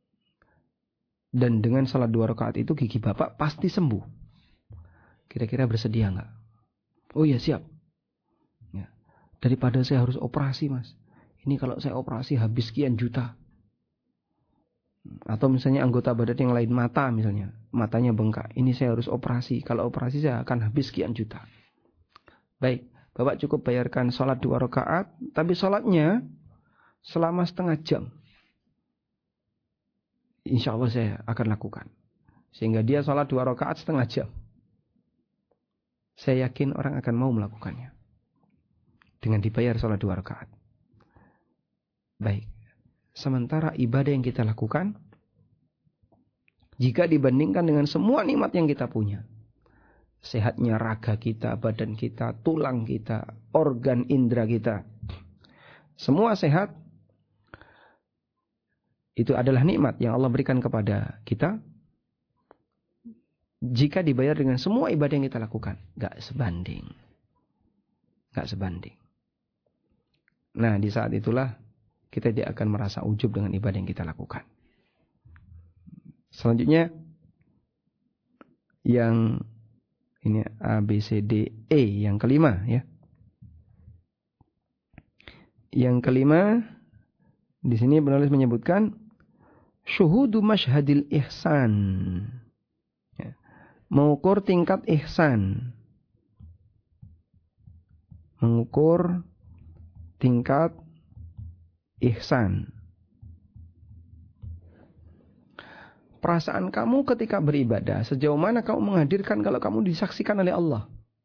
dan dengan sholat 2 rakaat itu gigi Bapak pasti sembuh. Kira-kira bersedia nggak? Oh ya siap. Ya. Daripada saya harus operasi mas. Ini kalau saya operasi habis sekian juta. Atau misalnya anggota badan yang lain, mata misalnya. Matanya bengkak. Ini saya harus operasi. Kalau operasi saya akan habis sekian juta. Baik. Bapak cukup bayarkan sholat 2 rakaat. Tapi sholatnya selama setengah jam. Insya Allah saya akan lakukan. Sehingga dia sholat 2 rakaat setengah jam. Saya yakin orang akan mau melakukannya. Dengan dibayar sholat 2 rakaat. Baik. Sementara ibadah yang kita lakukan, jika dibandingkan dengan semua nikmat yang kita punya, sehatnya raga kita, badan kita, tulang kita, organ indera kita, semua sehat, itu adalah nikmat yang Allah berikan kepada kita. Jika dibayar dengan semua ibadah yang kita lakukan, gak sebanding. Gak sebanding. Nah, di saat itulah kita tidak akan merasa ujub dengan ibadah yang kita lakukan. Selanjutnya, yang ini A, B, C, D, E, yang kelima ya. Yang kelima, di sini penulis menyebutkan syuhudu masyhadil ihsan. Ya. Mengukur tingkat ihsan. Mengukur tingkat ihsan. Perasaan kamu ketika beribadah, sejauh mana kamu menghadirkan kalau kamu disaksikan oleh Allah.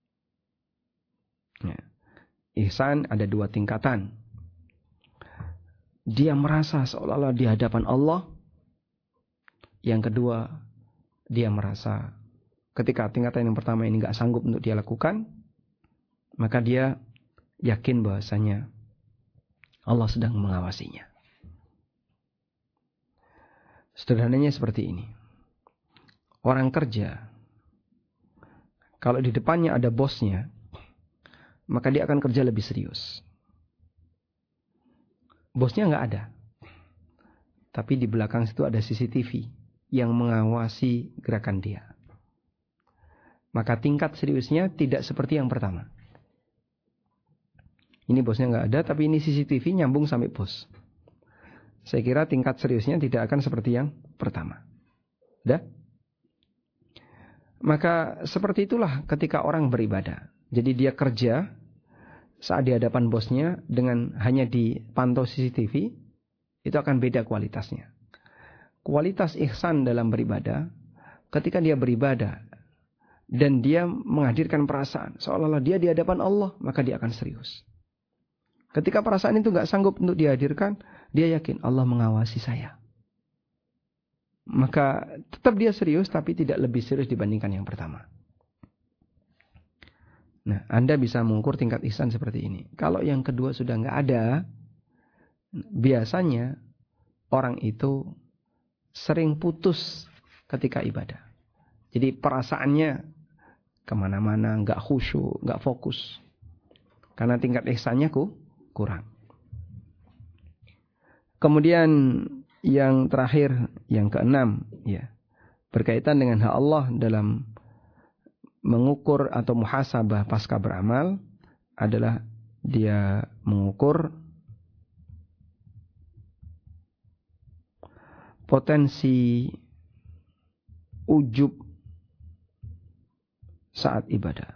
Ya. Ihsan ada 2 tingkatan. Dia merasa seolah-olah di hadapan Allah. Yang kedua, dia merasa ketika tingkatan yang pertama ini gak sanggup untuk dia lakukan, maka dia yakin bahwasanya Allah sedang mengawasinya. Sederhananya seperti ini. Orang kerja, kalau di depannya ada bosnya, maka dia akan kerja lebih serius. Bosnya nggak ada. Tapi di belakang situ ada CCTV yang mengawasi gerakan dia. Maka tingkat seriusnya tidak seperti yang pertama. Ini bosnya nggak ada, tapi ini CCTV nyambung sampai bos. Saya kira tingkat seriusnya tidak akan seperti yang pertama. Udah? Maka seperti itulah ketika orang beribadah. Jadi dia kerja saat di hadapan bosnya dengan hanya dipantau CCTV, itu akan beda kualitasnya. Kualitas ihsan dalam beribadah, ketika dia beribadah dan dia menghadirkan perasaan seolah-olah dia di hadapan Allah, maka dia akan serius. Ketika perasaan itu nggak sanggup untuk dihadirkan, dia yakin Allah mengawasi saya. Maka tetap dia serius, tapi tidak lebih serius dibandingkan yang pertama. Nah, Anda bisa mengukur tingkat ihsan seperti ini. Kalau yang kedua sudah nggak ada, biasanya orang itu sering putus ketika ibadah. Jadi perasaannya kemana-mana, nggak khusyuk, nggak fokus. Karena tingkat ihsannya kurang. Kemudian yang terakhir, yang keenam, ya, berkaitan dengan hak Allah dalam mengukur atau muhasabah pasca beramal adalah dia mengukur potensi ujub saat ibadah.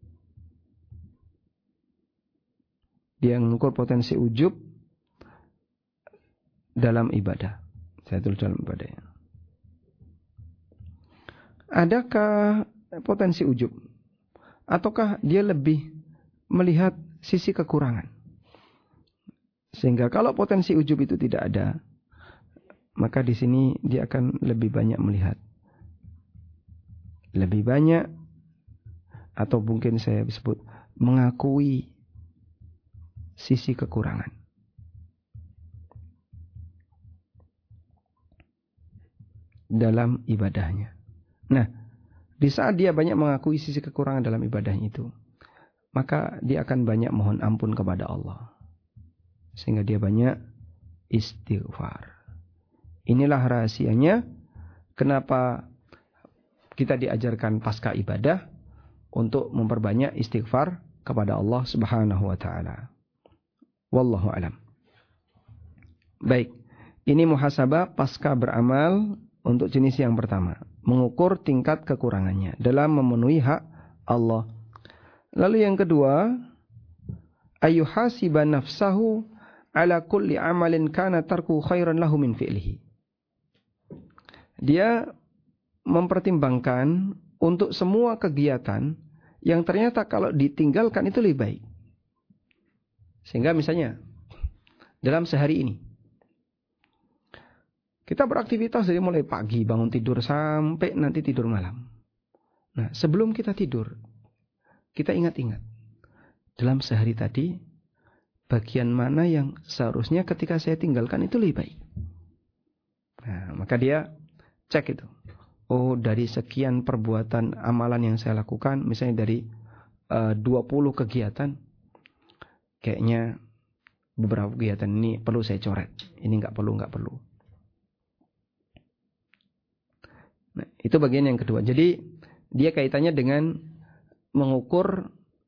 Dia mengukur potensi ujub dalam ibadah. Saya tulis dalam ibadah. Adakah potensi ujub? Ataukah dia lebih melihat sisi kekurangan? Sehingga kalau potensi ujub itu tidak ada, maka di sini dia akan lebih banyak melihat. Lebih banyak, atau mungkin saya sebut mengakui sisi kekurangan. Dalam ibadahnya. Nah, di saat dia banyak mengakui sisi kekurangan dalam ibadahnya itu, maka dia akan banyak mohon ampun kepada Allah. Sehingga dia banyak istighfar. Inilah rahasianya kenapa kita diajarkan pasca ibadah untuk memperbanyak istighfar kepada Allah Subhanahu wa taala. Wallahu alam. Baik, ini muhasabah pasca beramal untuk jenis yang pertama, mengukur tingkat kekurangannya dalam memenuhi hak Allah. Lalu yang kedua, ayuhasiba nafsahu ala kulli amalin kana tarku khairan lahu min fi'lihi. Dia mempertimbangkan untuk semua kegiatan yang ternyata kalau ditinggalkan itu lebih baik. Sehingga misalnya dalam sehari ini kita beraktivitas dari mulai pagi bangun tidur sampai nanti tidur malam. Nah, sebelum kita tidur, kita ingat-ingat dalam sehari tadi bagian mana yang seharusnya ketika saya tinggalkan itu lebih baik. Nah, maka dia cek itu. Oh, dari sekian perbuatan amalan yang saya lakukan, misalnya dari 20 kegiatan, kayaknya beberapa kegiatan ini perlu saya coret. Ini nggak perlu. Nah, itu bagian yang kedua. Jadi dia kaitannya dengan mengukur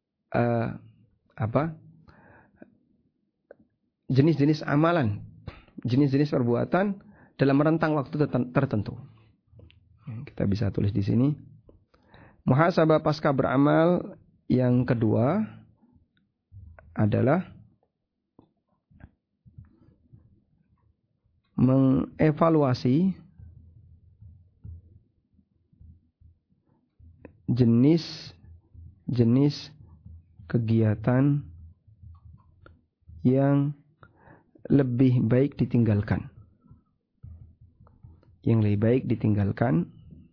jenis-jenis amalan, jenis-jenis perbuatan dalam rentang waktu tertentu. Kita bisa tulis di sini. Muhasabah pasca beramal yang kedua adalah mengevaluasi jenis kegiatan yang lebih baik ditinggalkan. Yang lebih baik ditinggalkan.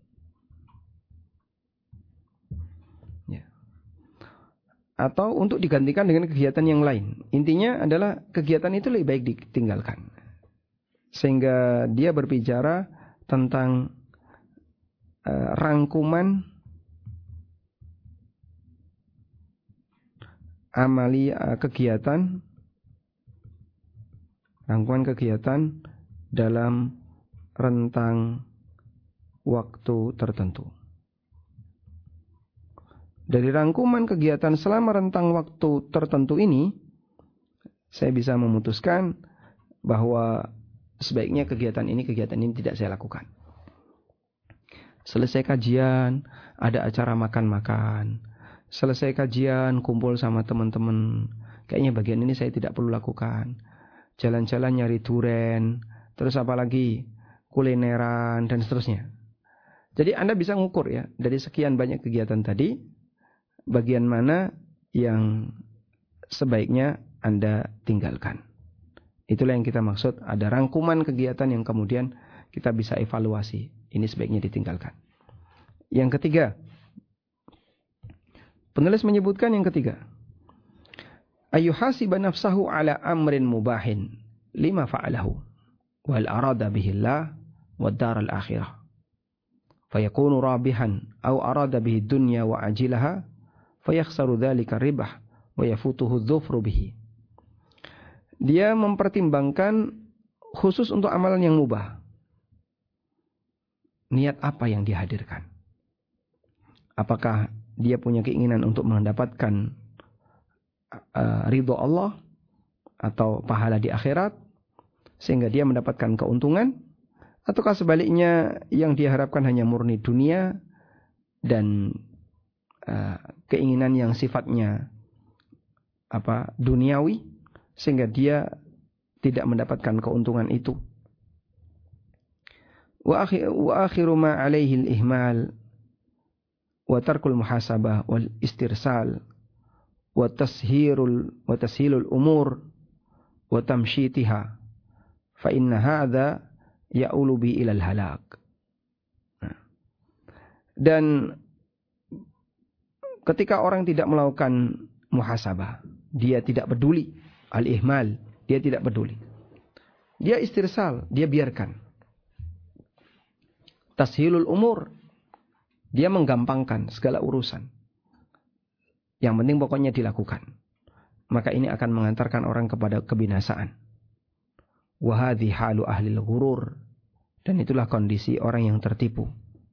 Ya. Atau untuk digantikan dengan kegiatan yang lain. Intinya adalah kegiatan itu lebih baik ditinggalkan. Sehingga dia berbicara tentang rangkuman kegiatan dalam rentang waktu tertentu. Dari rangkuman kegiatan selama rentang waktu tertentu ini, saya bisa memutuskan bahwa sebaiknya kegiatan ini tidak saya lakukan. Selesai kajian, ada acara makan-makan. Selesai kajian, kumpul sama teman-teman. Kayaknya bagian ini saya tidak perlu lakukan. Jalan-jalan nyari duren, terus apalagi kulineran dan seterusnya. Jadi Anda bisa ngukur ya, dari sekian banyak kegiatan tadi, bagian mana yang sebaiknya Anda tinggalkan. Itulah yang kita maksud, ada rangkuman kegiatan yang kemudian kita bisa evaluasi. Ini sebaiknya ditinggalkan. Yang ketiga, penulis menyebutkan yang ketiga, ayyuhasiba nafsahu ala amrin mubahin lima fa'alahu wal arada bihillah wad daral akhirah. Fayakunu rabihan aw arada bihi dunya wa ajilaha fayakhsaru dhalika ribah wa yafutuhu dhufru bihi. Dia mempertimbangkan khusus untuk amalan yang mubah. Niat apa yang dihadirkan? Apakah dia punya keinginan untuk mendapatkan ridho Allah atau pahala di akhirat sehingga dia mendapatkan keuntungan? Ataukah sebaliknya yang diharapkan hanya murni dunia dan keinginan yang sifatnya duniawi sehingga dia tidak mendapatkan keuntungan itu. Wa akhiru ma alaihi al-ihmal wa tarkul muhasabah wal istirsal wa tashilul umur wa tamshitiha fa inna hadha ya'ulu bi ilal halak. Dan ketika orang tidak melakukan muhasabah, dia tidak peduli, al-ihmal, dia tidak peduli. Dia istirsal, dia biarkan. Tashilul umur, dia menggampangkan segala urusan. Yang penting pokoknya dilakukan. Maka ini akan mengantarkan orang kepada kebinasaan. Wahadhi halu ahlil ghurur. Dan itulah kondisi orang yang tertipu.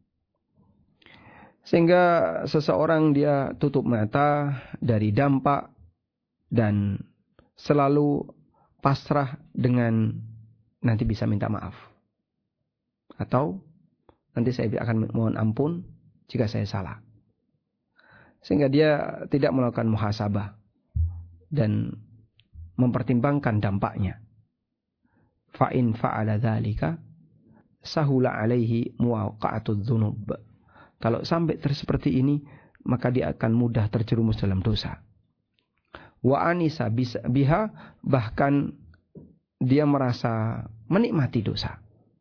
Sehingga seseorang dia tutup mata dari dampak dan selalu pasrah dengan nanti bisa minta maaf. Atau nanti saya akan mohon ampun jika saya salah. Sehingga dia tidak melakukan muhasabah dan mempertimbangkan dampaknya. Fa'in fa'ala dzalika sahula alaihi muwaqa'atud dzunub. Kalau sampai seperti ini, maka dia akan mudah terjerumus dalam dosa. Wa anisa biha, bahkan dia merasa menikmati dosa.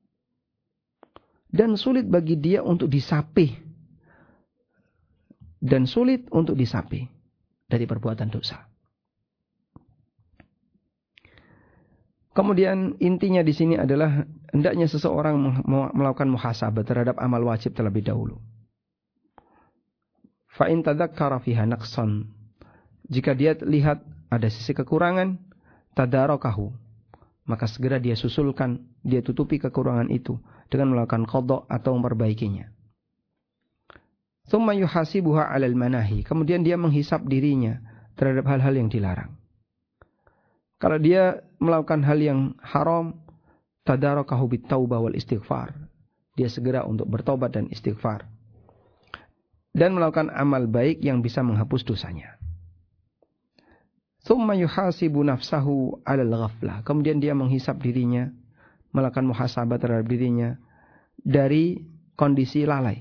Dan sulit bagi dia untuk disapih. Dan sulit untuk disapih dari perbuatan dosa. Kemudian intinya di sini adalah hendaknya seseorang melakukan muhasabah terhadap amal wajib terlebih dahulu. Fa in tadzakkara fiha naqsan, jika dia lihat ada sisi kekurangan, tadarakahu, maka segera dia susulkan, dia tutupi kekurangan itu dengan melakukan qadha atau memperbaikinya. Tsumma yuhasibuha 'alal manahi, kemudian dia menghisap dirinya terhadap hal-hal yang dilarang. Kalau dia melakukan hal yang haram, tadarakahu bit-taubah wal istighfar. Dia segera untuk bertobat dan istighfar. Dan melakukan amal baik yang bisa menghapus dosanya. Tsumma yuhasibu nafsahu 'alal ghaflah. Kemudian dia menghisap dirinya, melakukan muhasabah terhadap dirinya dari kondisi lalai.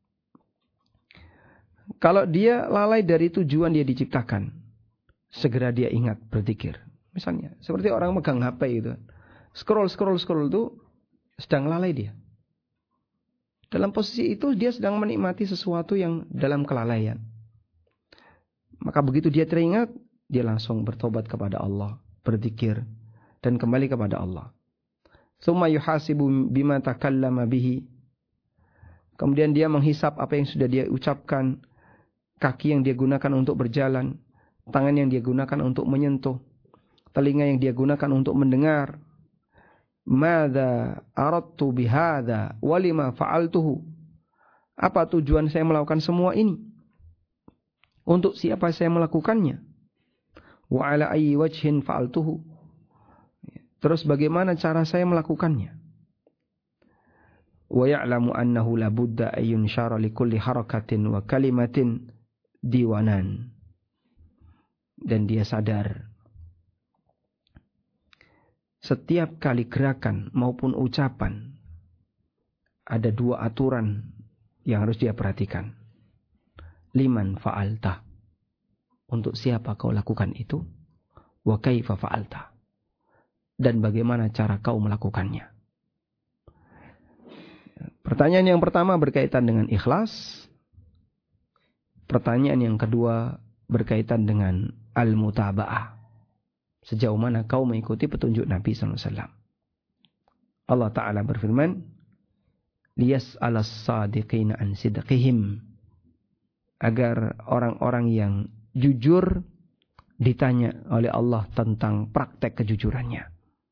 Kalau dia lalai dari tujuan dia diciptakan, segera dia ingat berzikir. Misalnya, seperti orang megang HP itu. Scroll itu sedang lalai dia. Dalam posisi itu dia sedang menikmati sesuatu yang dalam kelalaian. Maka begitu dia teringat, dia langsung bertobat kepada Allah, berzikir dan kembali kepada Allah. Tsumma yuhasibu bima takallama bihi. Kemudian dia menghisap apa yang sudah dia ucapkan, kaki yang dia gunakan untuk berjalan, tangan yang dia gunakan untuk menyentuh, telinga yang dia gunakan untuk mendengar. Madza aradtu bihadza wa lima fa'altuhu. Apa tujuan saya melakukan semua ini? Untuk siapa saya melakukannya? Wa ala ayyi wajhin fa'altuhu. Terus bagaimana cara saya melakukannya? Wa ya'lamu annahu la budda ay yunshara li kulli harakatin wa kalimatin diwanan. Dan dia sadar setiap kali gerakan maupun ucapan ada dua aturan yang harus dia perhatikan. Liman fa'alta. Untuk siapa kau lakukan itu? Wa kaifa fa'alta. Dan bagaimana cara kau melakukannya? Pertanyaan yang pertama berkaitan dengan ikhlas. Pertanyaan yang kedua berkaitan dengan al-mutaba'ah. Sejauh mana kau mengikuti petunjuk Nabi SAW. Allah Ta'ala berfirman, liyas'alas sadiqina an sidqihim. Agar orang-orang yang jujur ditanya oleh Allah tentang praktek kejujurannya.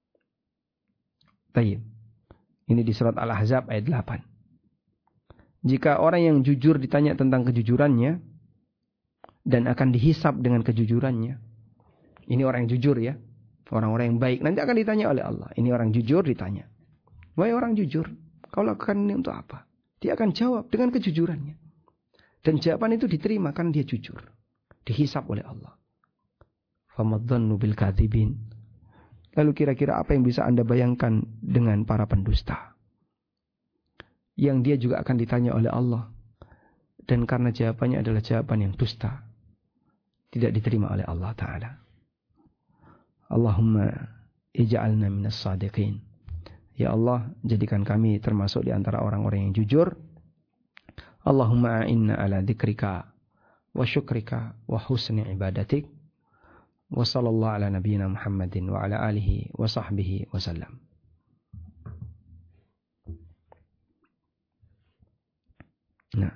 Baik. Ini di surat Al-Ahzab ayat 8. Jika orang yang jujur ditanya tentang kejujurannya dan akan dihisap dengan kejujurannya. Ini orang yang jujur ya. Orang-orang yang baik nanti akan ditanya oleh Allah. Ini orang jujur ditanya. Wahai orang jujur, kau lakukan ini untuk apa? Dia akan jawab dengan kejujurannya. Dan jawaban itu diterima karena dia jujur. Dihisap oleh Allah. Famadzannu bil kadzibin. Lalu kira-kira apa yang bisa Anda bayangkan dengan para pendusta? Yang dia juga akan ditanya oleh Allah. Dan karena jawabannya adalah jawaban yang dusta. Tidak diterima oleh Allah Ta'ala. Allahumma ij'alna minas sadiqin. Ya Allah, jadikan kami termasuk di antara orang-orang yang jujur. Allahumma a'inna ala dzikrika wa syukrika wa husni ibadatik. Wa sallallahu ala nabiyyina Muhammadin wa ala alihi wa sahbihi wa sallam. Nah.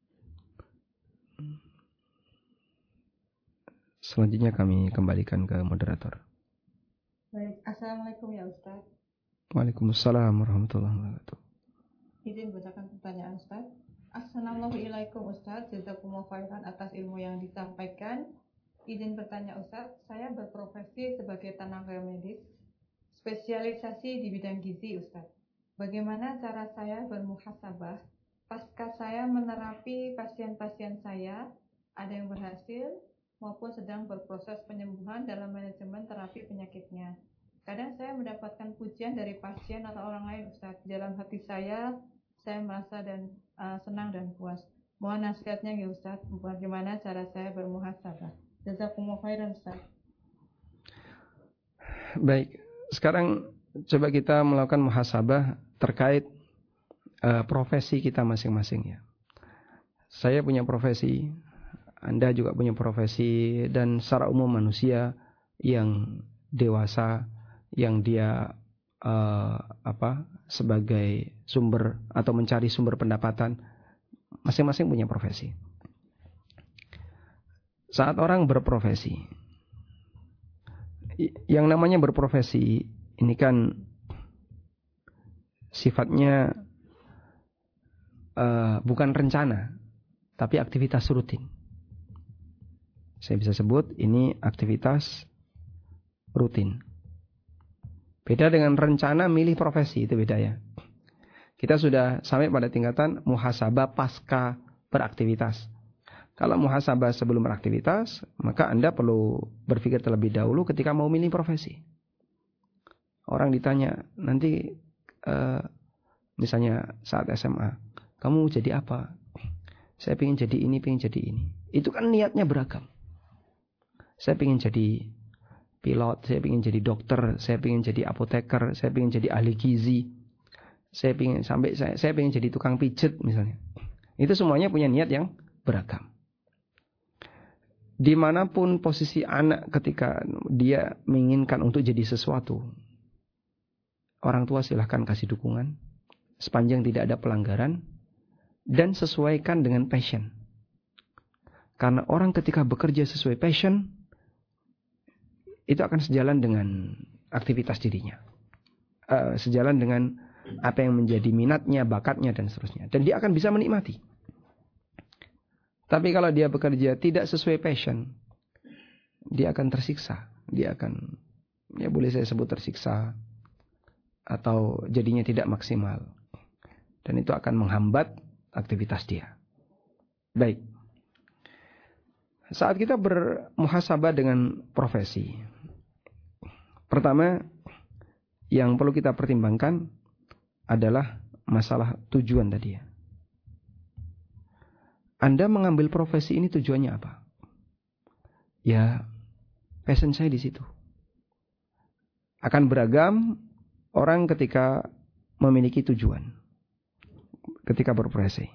Selanjutnya kami kembalikan ke moderator. Baik, Assalamualaikum ya Ustaz. Waalaikumsalam warahmatullahi wabarakatuh. Izin bacakan pertanyaan Ustaz. Assalamualaikum Ustaz, jazakumullah khairan atas ilmu yang disampaikan. Izin bertanya Ustaz, saya berprofesi sebagai tenaga medis, spesialisasi di bidang gizi Ustaz. Bagaimana cara saya bermuhasabah pasca saya menerapi pasien-pasien saya, ada yang berhasil maupun sedang berproses penyembuhan dalam manajemen terapi penyakitnya. Kadang saya mendapatkan pujian dari pasien atau orang lain Ustaz. Dalam hati saya merasa senang dan puas. Mohon nasihatnya ya Ustaz, bagaimana cara saya bermuhasabah. Jazakumullah khairan Ustaz. Baik, sekarang coba kita melakukan muhasabah terkait profesi kita masing-masing ya. Saya punya profesi, Anda juga punya profesi, dan secara umum manusia yang dewasa yang dia sebagai sumber atau mencari sumber pendapatan, masing-masing punya profesi. Saat orang berprofesi, yang namanya berprofesi ini kan sifatnya bukan rencana, tapi aktivitas rutin. Saya bisa sebut ini aktivitas rutin. Beda dengan rencana milih profesi, itu beda ya. Kita sudah sampai pada tingkatan muhasabah pasca beraktivitas. Kalau muhasabah sebelum beraktivitas, maka Anda perlu berpikir terlebih dahulu ketika mau milih profesi. Orang ditanya, nanti misalnya saat SMA, kamu jadi apa? Saya pengen jadi ini, pengen jadi ini. Itu kan niatnya beragam. Saya pengen jadi pilot, saya pengen jadi dokter, saya pengen jadi apoteker, saya pengen jadi ahli gizi, saya pengen jadi tukang pijet misalnya. Itu semuanya punya niat yang beragam. Dimanapun posisi anak ketika dia menginginkan untuk jadi sesuatu, orang tua silahkan kasih dukungan sepanjang tidak ada pelanggaran dan sesuaikan dengan passion. Karena orang ketika bekerja sesuai passion, itu akan sejalan dengan aktivitas dirinya. Sejalan dengan apa yang menjadi minatnya, bakatnya, dan seterusnya. Dan dia akan bisa menikmati. Tapi kalau dia bekerja tidak sesuai passion, dia akan tersiksa. Dia akan, ya boleh saya sebut tersiksa, atau jadinya tidak maksimal. Dan itu akan menghambat aktivitas dia. Baik. Saat kita bermuhasabah dengan profesi, pertama yang perlu kita pertimbangkan adalah masalah tujuan tadi ya. Anda mengambil profesi ini tujuannya apa? Ya, passion saya di situ. Akan beragam orang ketika memiliki tujuan, ketika berprofesi.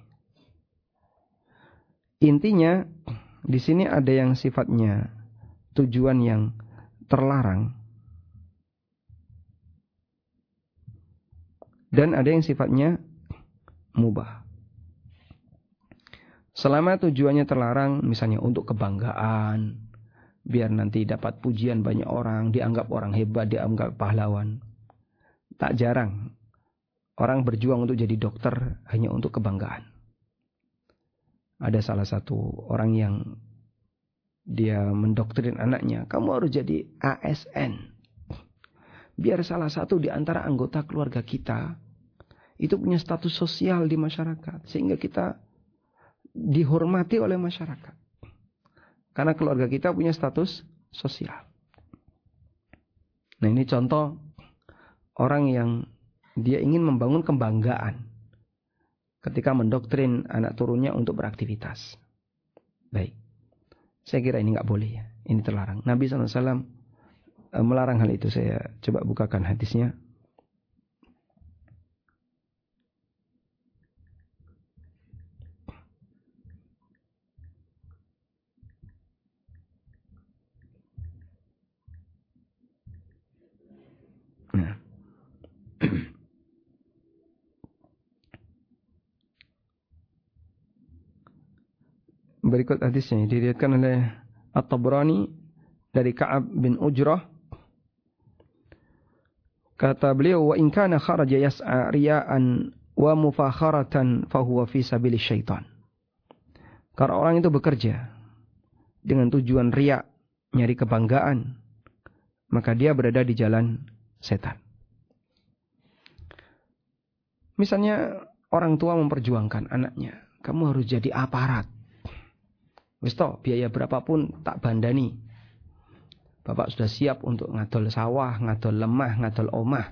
Intinya, di sini ada yang sifatnya tujuan yang terlarang, dan ada yang sifatnya mubah. Selama tujuannya terlarang, misalnya untuk kebanggaan, biar nanti dapat pujian banyak orang, dianggap orang hebat, dianggap pahlawan. Tak jarang orang berjuang untuk jadi dokter hanya untuk kebanggaan. Ada salah satu orang yang dia mendoktrin anaknya, kamu harus jadi ASN. Biar salah satu di antara anggota keluarga kita itu punya status sosial di masyarakat, sehingga kita dihormati oleh masyarakat. Karena keluarga kita punya status sosial. Nah, ini contoh orang yang dia ingin membangun kebanggaan ketika mendoktrin anak turunnya untuk beraktivitas. Baik. Saya kira ini nggak boleh ya. Ini terlarang. Nabi SAW melarang hal itu. Saya coba bukakan hadisnya. Nah. Berikut hadisnya diriwayatkan oleh At-Tabrani dari Ka'ab bin Ujrah. Kata beliau, wa in kana kharaja yas'a riya'an wa mufakharatan fahuwa fi sabili syaitan. Kalau orang itu bekerja dengan tujuan riya, nyari kebanggaan, maka dia berada di jalan setan. Misalnya orang tua memperjuangkan anaknya, kamu harus jadi aparat. Wis toh, biaya berapapun tak bandani. Bapak sudah siap untuk ngadol sawah, ngadol lemah, ngadol omah.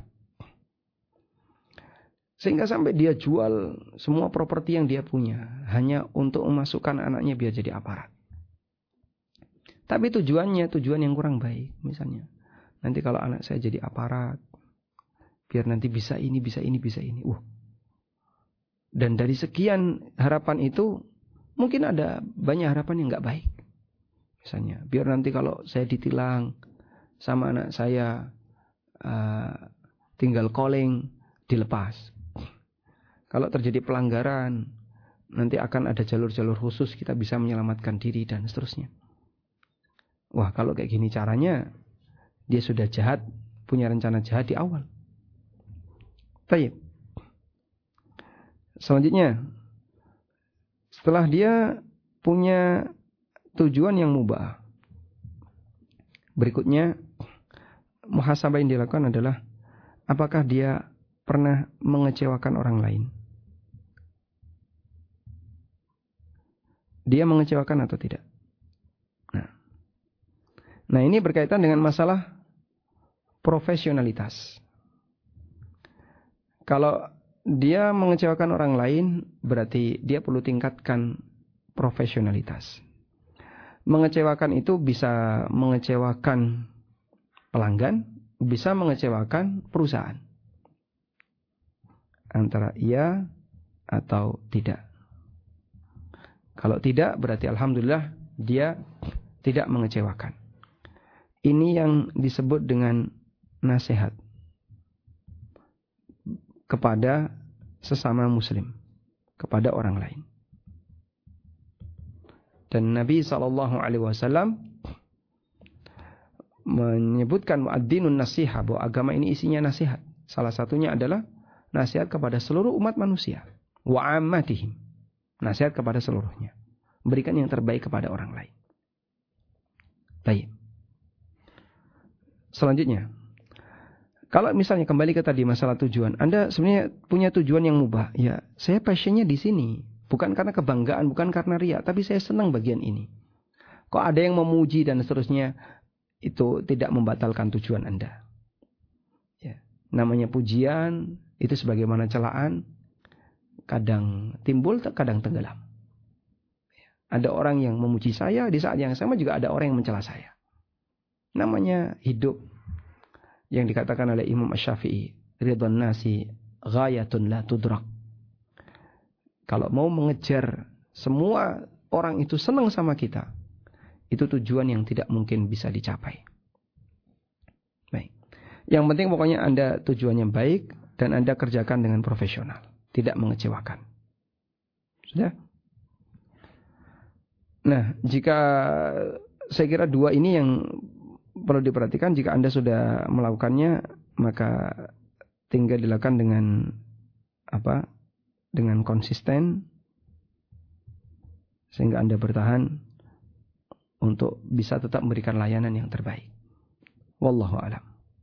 Sehingga sampai dia jual semua properti yang dia punya hanya untuk memasukkan anaknya biar jadi aparat. Tapi tujuannya tujuan yang kurang baik. Misalnya, nanti kalau anak saya jadi aparat, biar nanti bisa ini, bisa ini, bisa ini. Dan dari sekian harapan itu, mungkin ada banyak harapan yang nggak baik. Misalnya, biar nanti kalau saya ditilang sama anak saya, tinggal calling, dilepas. Kalau terjadi pelanggaran, nanti akan ada jalur-jalur khusus, kita bisa menyelamatkan diri dan seterusnya. Wah, kalau kayak gini caranya, dia sudah jahat, punya rencana jahat di awal. Baik. Selanjutnya, setelah dia punya tujuan yang mubah, berikutnya muhasabah yang dilakukan adalah apakah dia pernah mengecewakan orang lain. Dia mengecewakan atau tidak? Nah, ini berkaitan dengan masalah profesionalitas. Kalau dia mengecewakan orang lain, berarti dia perlu tingkatkan profesionalitas. Mengecewakan itu bisa mengecewakan pelanggan, bisa mengecewakan perusahaan. Antara iya atau tidak. Kalau tidak, berarti alhamdulillah dia tidak mengecewakan. Ini yang disebut dengan nasihat kepada sesama muslim, kepada orang lain. Dan Nabi SAW menyebutkan ad-dinun nasiha, bahwa agama ini isinya nasihat. Salah satunya adalah nasihat kepada seluruh umat manusia. Wa ammatihim. Nasihat kepada seluruhnya. Berikan yang terbaik kepada orang lain. Baik. Selanjutnya, kalau misalnya kembali ke tadi masalah tujuan, Anda sebenarnya punya tujuan yang mubah. Ya, saya passionnya di sini. Bukan karena kebanggaan, bukan karena riya, tapi saya senang bagian ini. Kok ada yang memuji dan seterusnya, itu tidak membatalkan tujuan Anda. Ya, namanya pujian, itu sebagaimana celaan, kadang timbul, kadang tenggelam. ada orang yang memuji saya, di saat yang sama juga ada orang yang mencela saya. Namanya hidup. Yang dikatakan oleh Imam Asy-Syafi'i, ridwan nasi ghayatun la tudrak. Kalau mau mengejar semua orang itu senang sama kita, itu tujuan yang tidak mungkin bisa dicapai. Baik. Yang penting pokoknya Anda tujuannya baik dan Anda kerjakan dengan profesional, tidak mengecewakan. Sudah? Nah, jika saya kira dua ini yang perlu diperhatikan, jika Anda sudah melakukannya, maka tinggal dilakukan dengan apa? Dengan konsisten, sehingga Anda bertahan untuk bisa tetap memberikan layanan yang terbaik. Wallahu a'lam.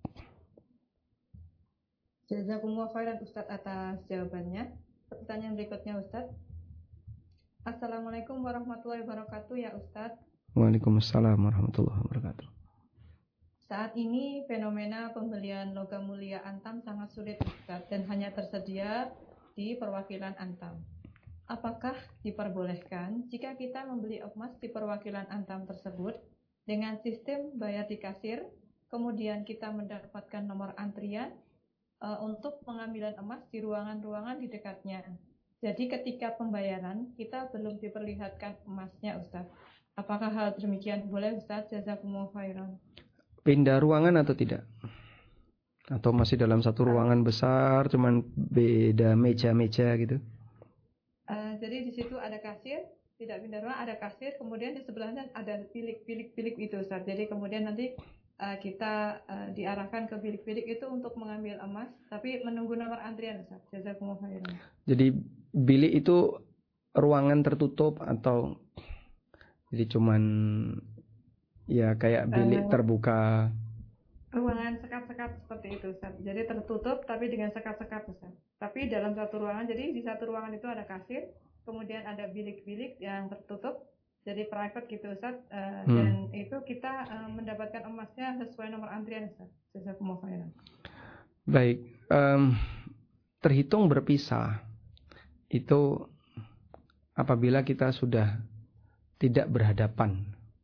Jazakumullah khairan Ustaz atas jawabannya. Pertanyaan berikutnya Ustaz. Assalamualaikum warahmatullahi wabarakatuh ya Ustaz. Waalaikumsalam warahmatullahi wabarakatuh. Saat ini fenomena pembelian logam mulia Antam sangat sulit Ustaz, dan hanya tersedia di perwakilan Antam. Apakah diperbolehkan jika kita membeli emas di perwakilan Antam tersebut dengan sistem bayar di kasir, kemudian kita mendapatkan nomor antrian untuk pengambilan emas di ruangan-ruangan di dekatnya. Jadi ketika pembayaran kita belum diperlihatkan emasnya Ustaz. Apakah hal demikian boleh Ustaz? Jazakumullah khairan. Pindah ruangan atau tidak? Atau masih dalam satu ruangan besar, cuman beda meja-meja gitu? Jadi di situ ada kasir, tidak pindah ruangan, ada kasir, kemudian di sebelahnya ada bilik-bilik itu Ustaz. Jadi kemudian nanti kita diarahkan ke bilik-bilik itu untuk mengambil emas, tapi menunggu nomor antrian Ustaz. Jazakumullah khairan. Jadi bilik itu ruangan tertutup atau jadi cuman ya kayak bilik terbuka? Ruangan sekat-sekat seperti itu Ustaz. Jadi tertutup tapi dengan sekat-sekat Ustaz. Tapi dalam satu ruangan, jadi di satu ruangan itu ada kasir, kemudian ada bilik-bilik yang tertutup, jadi private gitu Ustaz. Dan itu kita mendapatkan emasnya sesuai nomor antrian Ustaz. Jazakumullah khairan. Baik, terhitung berpisah itu apabila kita sudah tidak berhadapan.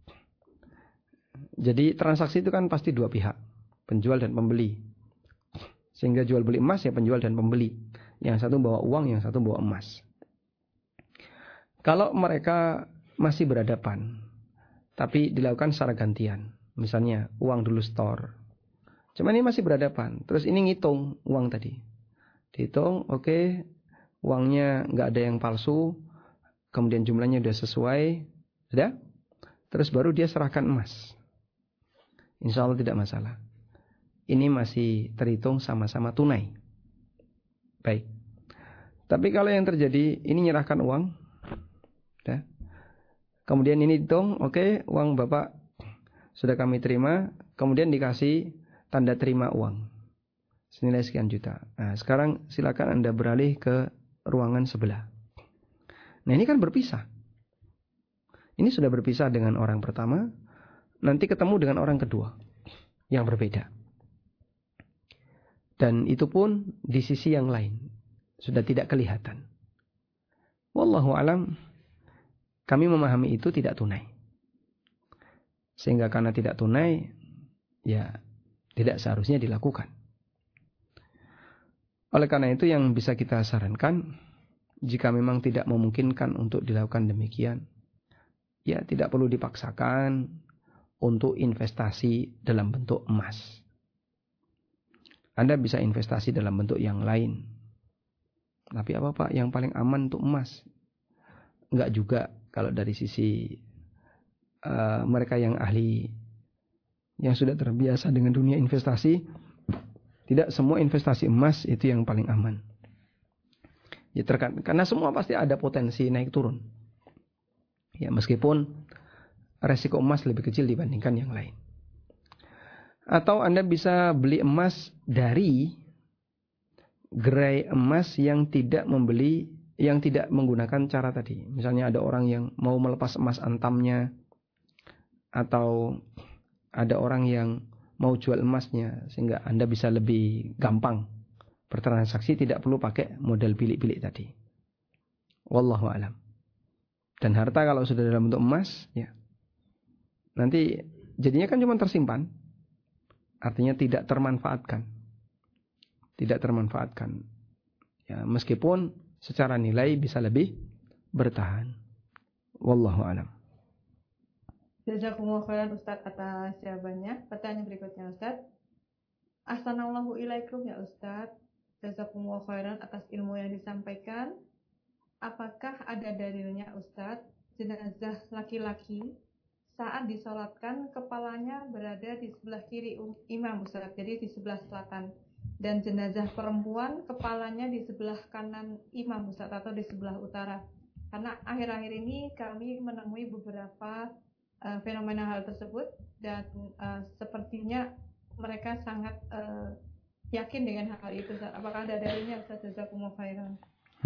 Jadi transaksi itu kan pasti dua pihak, penjual dan pembeli. Sehingga jual beli emas ya penjual dan pembeli. Yang satu bawa uang, yang satu bawa emas. Kalau mereka masih berhadapan, tapi dilakukan secara gantian. Misalnya uang dulu store. Cuma ini masih berhadapan. Terus ini ngitung uang tadi. Dihitung, oke, uangnya nggak ada yang palsu. Kemudian jumlahnya udah sesuai. Sudah? Terus baru dia serahkan emas. Insya Allah tidak masalah. Ini masih terhitung sama-sama tunai. Baik. Tapi kalau yang terjadi, ini nyerahkan uang. Ya. Kemudian ini hitung, oke, uang Bapak sudah kami terima. Kemudian dikasih tanda terima uang. Senilai sekian juta. Nah, sekarang silakan Anda beralih ke ruangan sebelah. Nah, ini kan berpisah. Ini sudah berpisah dengan orang pertama. Nanti ketemu dengan orang kedua yang berbeda. Dan itu pun di sisi yang lain. Sudah tidak kelihatan. Wallahu alam, kami memahami itu tidak tunai. Sehingga karena tidak tunai, ya tidak seharusnya dilakukan. Oleh karena itu yang bisa kita sarankan, jika memang tidak memungkinkan untuk dilakukan demikian, ya tidak perlu dipaksakan untuk investasi dalam bentuk emas. Anda bisa investasi dalam bentuk yang lain. Tapi apa Pak, yang paling aman untuk emas? Enggak juga kalau dari sisi mereka yang ahli, yang sudah terbiasa dengan dunia investasi. Tidak semua investasi emas itu yang paling aman. Ya, karena semua pasti ada potensi naik turun. Ya, meskipun resiko emas lebih kecil dibandingkan yang lain. Atau Anda bisa beli emas dari gerai emas yang tidak menggunakan cara tadi. Misalnya ada orang yang mau melepas emas antamnya, atau ada orang yang mau jual emasnya, sehingga Anda bisa lebih gampang bertransaksi, tidak perlu pakai model bilik-bilik tadi. Wallahu a'lam. Dan harta kalau sudah dalam bentuk emas, ya, nanti jadinya kan cuma tersimpan. Artinya tidak termanfaatkan. Tidak termanfaatkan. Ya, meskipun secara nilai bisa lebih bertahan. Wallahu a'lam. Jazakumullah khairan Ustaz atas jawabannya. Pertanyaan berikutnya Ustaz. Ahsanallahu ilaikum ya Ustaz. Jazakumullah khairan atas ilmu yang disampaikan. Apakah ada dalilnya Ustaz, jenazah laki-laki saat disolatkan kepalanya berada di sebelah kiri imam Ustaz, jadi di sebelah selatan, dan jenazah perempuan kepalanya di sebelah kanan imam Ustaz atau di sebelah utara? Karena akhir-akhir ini kami menemui beberapa fenomena hal tersebut dan sepertinya mereka sangat yakin dengan hal itu Ustaz. Apakah ada dalilnya Ustaz? Jazakumullah khairan.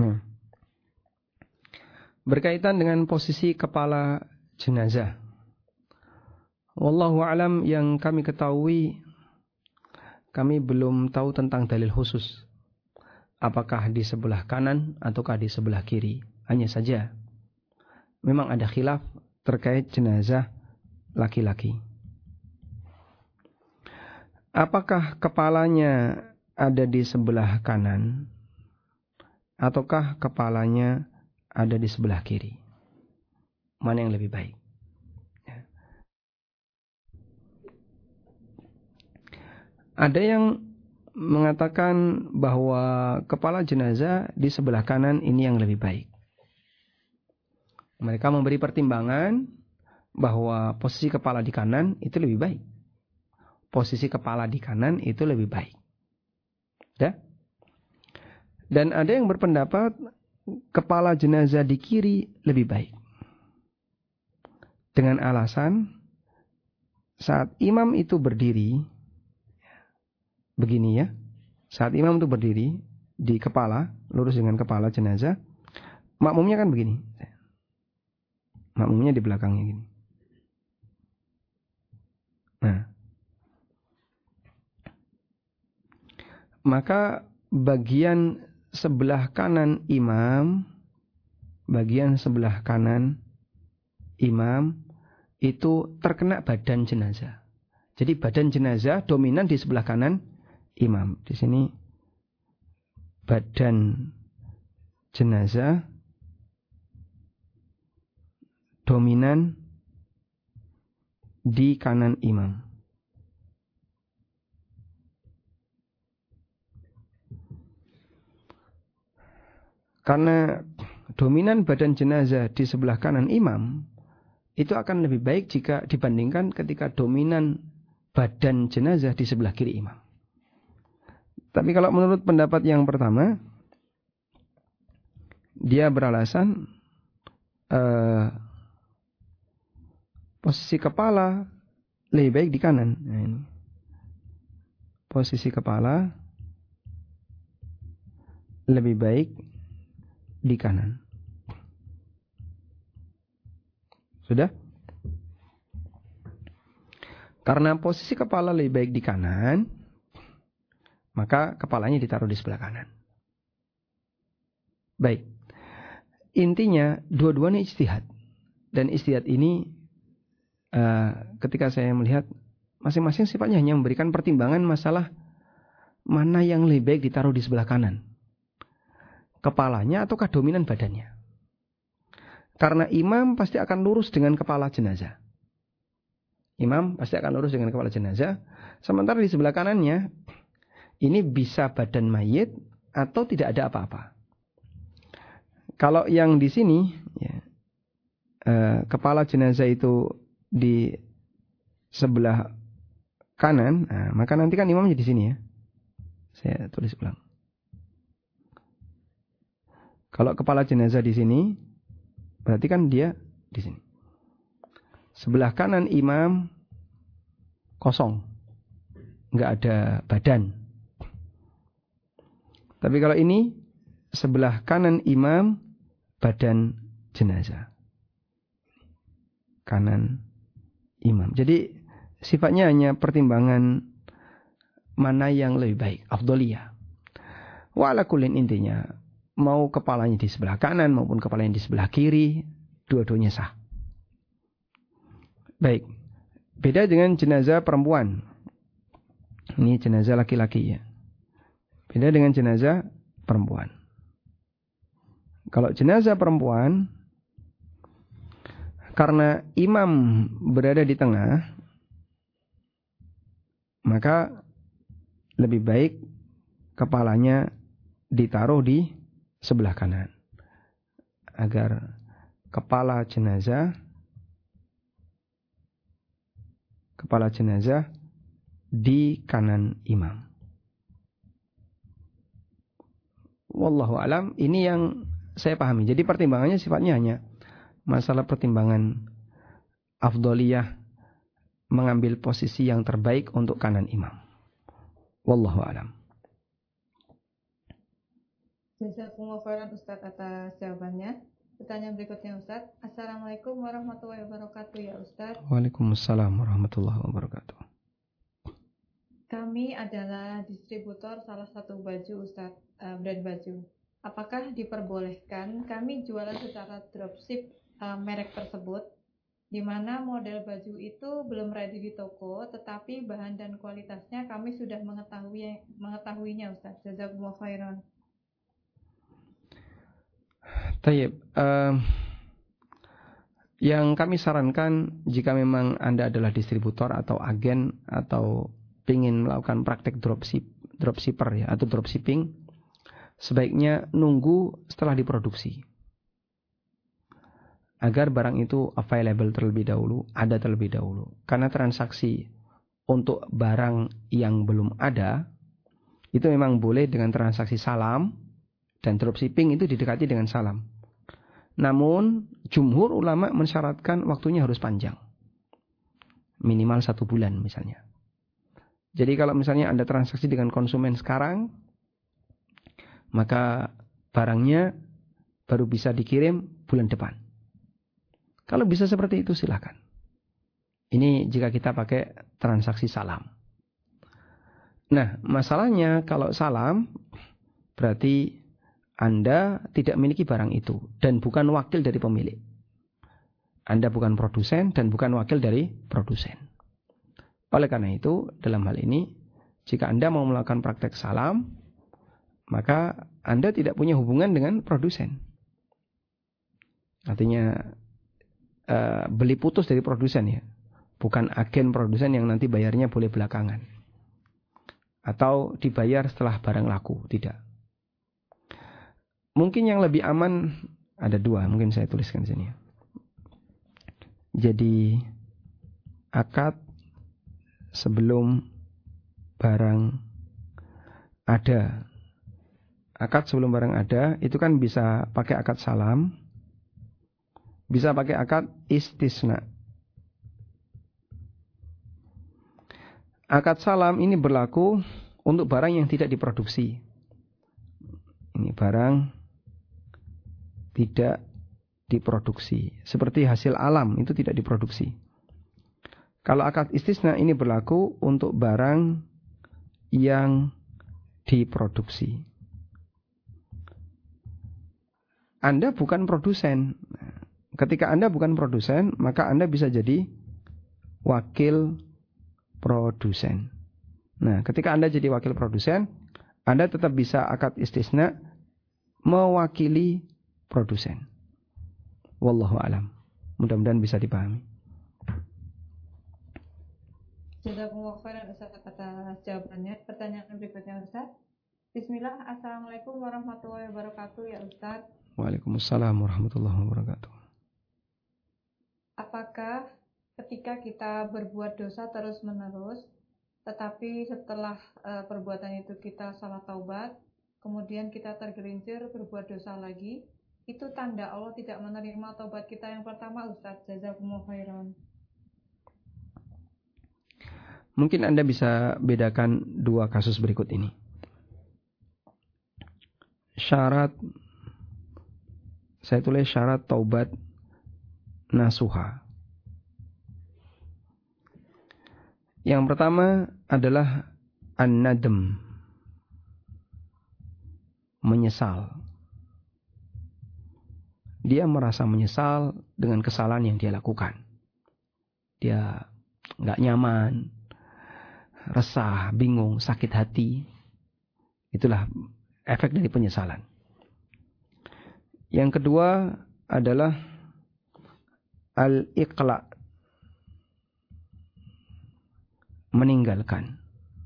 Berkaitan dengan posisi kepala jenazah, wallahu alam, yang kami ketahui, kami belum tahu tentang dalil khusus. Apakah di sebelah kanan ataukah di sebelah kiri. Hanya saja memang ada khilaf terkait jenazah laki-laki. Apakah kepalanya ada di sebelah kanan ataukah kepalanya ada di sebelah kiri? Mana yang lebih baik? Ya. Ada yang mengatakan bahwa kepala jenazah di sebelah kanan ini yang lebih baik. Mereka memberi pertimbangan bahwa posisi kepala di kanan itu lebih baik. Posisi kepala di kanan itu lebih baik. Ya? Dan ada yang berpendapat kepala jenazah di kiri lebih baik. Dengan alasan saat imam itu berdiri, begini ya, saat imam itu berdiri di kepala, lurus dengan kepala jenazah, makmumnya kan begini. Makmumnya di belakangnya gini. Nah, maka bagian sebelah kanan imam, itu terkena badan jenazah. Jadi badan jenazah dominan di sebelah kanan imam. Di sini badan jenazah dominan di kanan imam. Karena dominan badan jenazah di sebelah kanan imam, itu akan lebih baik jika dibandingkan ketika dominan badan jenazah di sebelah kiri imam. Tapi kalau menurut pendapat yang pertama, dia beralasan posisi kepala lebih baik di kanan. Nah, ini. Posisi kepala lebih baik di kanan. Sudah? Karena posisi kepala lebih baik di kanan, maka kepalanya ditaruh di sebelah kanan. Baik. Intinya dua-duanya ijtihad. Dan ijtihad ini ketika saya melihat masing-masing sifatnya hanya memberikan pertimbangan masalah mana yang lebih baik ditaruh di sebelah kanan. Kepalanya ataukah dominan badannya. Karena imam pasti akan lurus dengan kepala jenazah. Imam pasti akan lurus dengan kepala jenazah. Sementara di sebelah kanannya, ini bisa badan mayit atau tidak ada apa-apa. Kalau yang di sini, ya, kepala jenazah itu di sebelah kanan, nah, maka nanti kan imamnya di sini ya. Saya tulis ulang. Kalau kepala jenazah di sini, berarti kan dia di sini. Sebelah kanan imam kosong, nggak ada badan. Tapi kalau ini sebelah kanan imam badan jenazah, kanan imam. Jadi sifatnya hanya pertimbangan mana yang lebih baik, afdoliyah. Wa ala kullin, intinya mau kepalanya di sebelah kanan maupun kepalanya di sebelah kiri, dua-duanya sah. Baik. Beda dengan jenazah perempuan. Ini jenazah laki-laki ya. Beda dengan jenazah perempuan. Kalau jenazah perempuan, karena imam berada di tengah, maka lebih baik kepalanya ditaruh di sebelah kanan. Agar kepala jenazah di kanan imam. Wallahu alam, ini yang saya pahami. Jadi pertimbangannya sifatnya hanya masalah pertimbangan afdoliyah, mengambil posisi yang terbaik untuk kanan imam. Wallahu alam. Jazakumullah khairan Ustaz atas jawabannya. Pertanyaan berikutnya Ustaz. Assalamualaikum warahmatullahi wabarakatuh ya Ustaz. Waalaikumsalam warahmatullahi wabarakatuh. Kami adalah distributor salah satu baju Ustaz, brand baju. Apakah diperbolehkan kami jualan secara dropship merek tersebut, di mana model baju itu belum ready di toko, tetapi bahan dan kualitasnya kami sudah mengetahuinya Ustaz. Jazakumullah khairan. Tayyib, yang kami sarankan jika memang Anda adalah distributor atau agen atau ingin melakukan praktek dropshipper ya atau dropshipping, sebaiknya nunggu setelah diproduksi agar barang itu available terlebih dahulu, ada terlebih dahulu. Karena transaksi untuk barang yang belum ada itu memang boleh dengan transaksi salam, dan dropshipping itu didekati dengan salam. Namun jumhur ulama mensyaratkan waktunya harus panjang, minimal 1 bulan misalnya. Jadi kalau misalnya Anda transaksi dengan konsumen sekarang, maka barangnya baru bisa dikirim bulan depan. Kalau bisa seperti itu silakan. Ini jika kita pakai transaksi salam. Nah, masalahnya kalau salam berarti Anda tidak memiliki barang itu dan bukan wakil dari pemilik. Anda bukan produsen dan bukan wakil dari produsen. Oleh karena itu, dalam hal ini, jika Anda mau melakukan praktek salam, maka Anda tidak punya hubungan dengan produsen. Artinya, beli putus dari produsen ya. Bukan agen produsen yang nanti bayarnya boleh belakangan. Atau dibayar setelah barang laku, tidak. Mungkin yang lebih aman ada 2, mungkin saya tuliskan sini. Jadi akad sebelum barang ada. Akad sebelum barang ada itu kan bisa pakai akad salam, bisa pakai akad istisna. Akad salam ini berlaku untuk barang yang tidak diproduksi. Ini barang tidak diproduksi. Seperti hasil alam itu tidak diproduksi. Kalau akad istisna ini berlaku untuk barang yang diproduksi. Anda bukan produsen. Ketika Anda bukan produsen, maka Anda bisa jadi wakil produsen. Nah, ketika Anda jadi wakil produsen, Anda tetap bisa akad istisna mewakili produsen. Wallahu alam. Mudah-mudahan bisa dipahami. Jazakumullah khairan Ustaz atas jawabannya. Pertanyaan berikutnya Ustaz. Bismillah, Assalamualaikum warahmatullahi wabarakatuh ya Ustaz. Waalaikumsalam warahmatullahi wabarakatuh. Apakah ketika kita berbuat dosa terus-menerus, tetapi setelah perbuatan itu kita salah taubat, kemudian kita tergelincir berbuat dosa lagi, itu tanda Allah tidak menerima taubat kita yang pertama Ustaz? Jazakumullah khairan. Mungkin Anda bisa bedakan 2 kasus berikut ini. Syarat, saya tulis syarat taubat nasuha. Yang pertama adalah an-nadm, menyesal. dia merasa menyesal dengan kesalahan yang dia lakukan. Dia nggak nyaman, resah, bingung, sakit hati. Itulah efek dari penyesalan. Yang kedua adalah al-iqla, meninggalkan.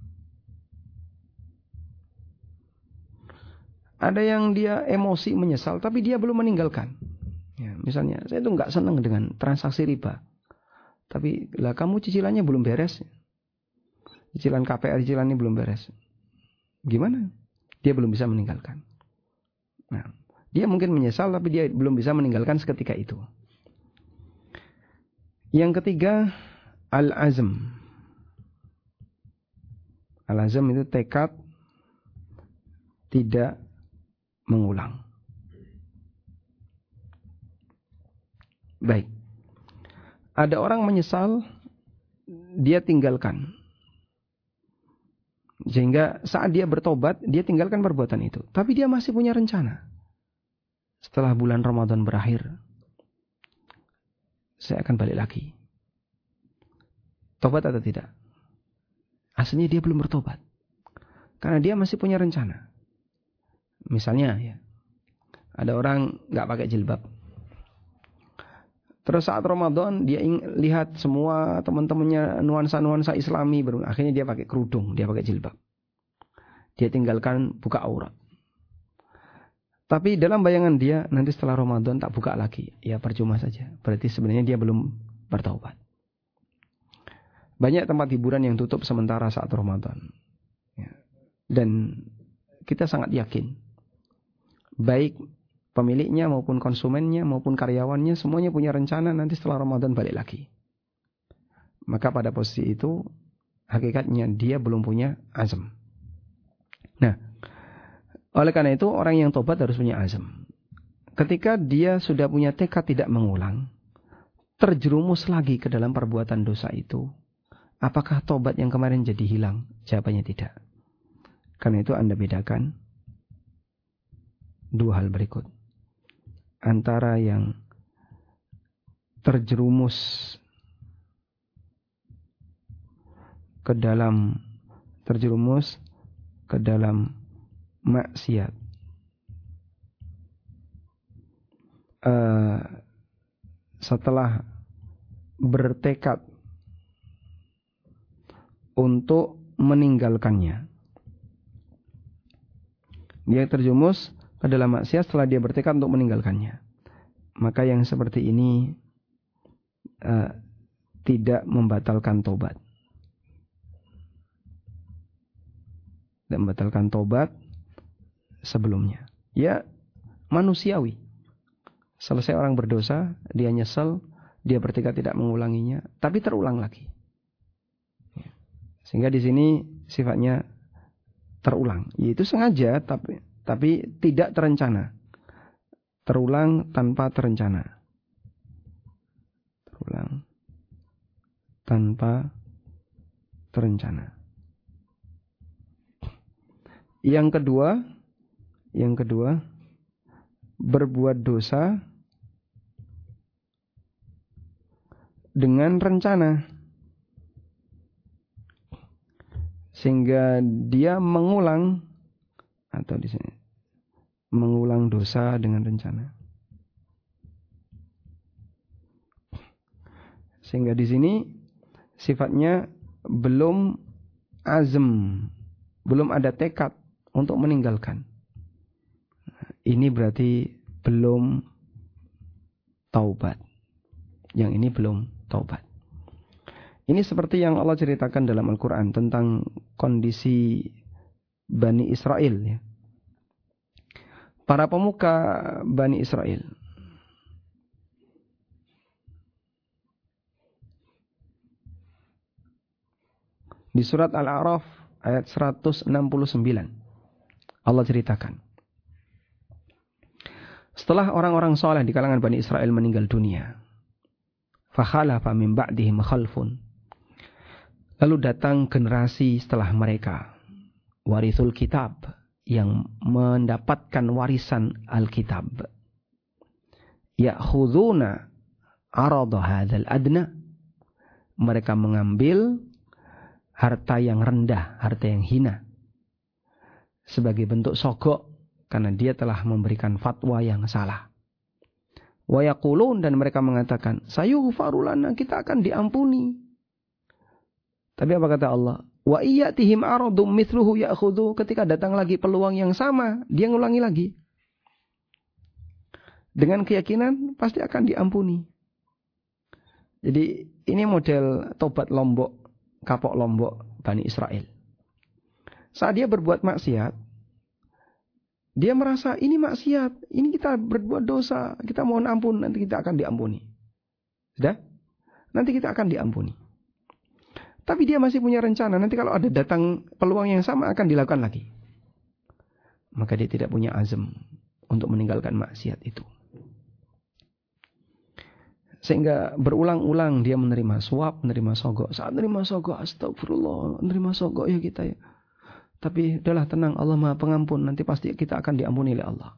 Ada yang dia emosi menyesal, tapi dia belum meninggalkan. Ya, misalnya, saya itu nggak senang dengan transaksi riba, tapi lah kamu cicilannya belum beres, cicilan KPR cicilannya belum beres. Gimana? Dia belum bisa meninggalkan. Nah, dia mungkin menyesal, tapi dia belum bisa meninggalkan seketika itu. Yang ketiga, al-azm. Al-azm itu tekad tidak mengulang. Baik. Ada orang menyesal, dia tinggalkan. Sehingga saat dia bertobat, dia tinggalkan perbuatan itu. Tapi dia masih punya rencana. Setelah bulan Ramadan berakhir, saya akan balik lagi. Tobat atau tidak? Aslinya dia belum bertobat. Karena dia masih punya rencana. Misalnya ya, ada orang nggak pakai jilbab. Terus saat Ramadan dia lihat semua teman-temannya nuansa-nuansa Islami, akhirnya dia pakai kerudung, dia pakai jilbab. Dia tinggalkan buka aurat. Tapi dalam bayangan dia nanti setelah Ramadan tak buka lagi, ya percuma saja. Berarti sebenarnya dia belum bertaubat. Banyak tempat hiburan yang tutup sementara saat Ramadan. Ya. Dan kita sangat yakin, baik pemiliknya maupun konsumennya maupun karyawannya semuanya punya rencana nanti setelah Ramadan balik lagi. Maka pada posisi itu hakikatnya dia belum punya azam. Nah, oleh karena itu orang yang tobat harus punya azam. Ketika dia sudah punya tekad tidak mengulang, terjerumus lagi ke dalam perbuatan dosa itu, apakah tobat yang kemarin jadi hilang? Jawabannya tidak. Karena itu Anda bedakan dua hal berikut. Antara yang terjerumus ke dalam maksiat, setelah bertekad untuk meninggalkannya. Dia terjerumus ke dalam maksiat setelah dia bertekad untuk meninggalkannya. Maka yang seperti ini tidak membatalkan tobat. Tidak membatalkan tobat sebelumnya. Ya, manusiawi. Selesai orang berdosa, dia nyesel, dia bertekad tidak mengulanginya, tapi terulang lagi. Sehingga di sini sifatnya terulang. Yaitu sengaja, tapi tidak terencana. Terulang tanpa terencana. Terulang tanpa terencana. Yang kedua, berbuat dosa dengan rencana. Sehingga dia mengulang atau di sini mengulang dosa dengan rencana. Sehingga di sini sifatnya belum azm, belum ada tekad untuk meninggalkan. Ini berarti belum taubat. Yang ini belum taubat. Ini seperti yang Allah ceritakan dalam Al-Quran tentang kondisi Bani Israel. Ya. Para pemuka Bani Israel. Di surat Al-A'raf ayat 169. Allah ceritakan. Setelah orang-orang saleh di kalangan Bani Israel meninggal dunia. Fakhalafa min ba'dihim khalfun. Lalu datang generasi setelah mereka. Warithul kitab. Yang mendapatkan warisan Alkitab. ya'khuduna arada hadzal adna, mereka mengambil harta yang rendah, harta yang hina sebagai bentuk sogok karena dia telah memberikan fatwa yang salah. Wa yaqulun, dan mereka mengatakan, sayughfaru lana, kita akan diampuni. Tapi apa kata Allah? Wa iyatihim aradum mithluhu ya'khudhu, ketika datang lagi peluang yang sama, dia ngulangi lagi. Dengan keyakinan pasti akan diampuni. Jadi ini model tobat Lombok, kapok Lombok Bani Israel. Saat dia berbuat maksiat, dia merasa ini maksiat, ini kita berbuat dosa, kita mohon ampun, nanti kita akan diampuni. Sudah? Nanti kita akan diampuni. Tapi dia masih punya rencana, nanti kalau ada datang peluang yang sama akan dilakukan lagi. Maka dia tidak punya azam untuk meninggalkan maksiat itu. Sehingga berulang-ulang dia menerima suap, menerima sogok. Saat menerima sogok, astagfirullah, menerima sogok ya kita ya. Tapi udahlah, tenang, Allah Maha Pengampun, nanti pasti kita akan diampuni oleh Allah.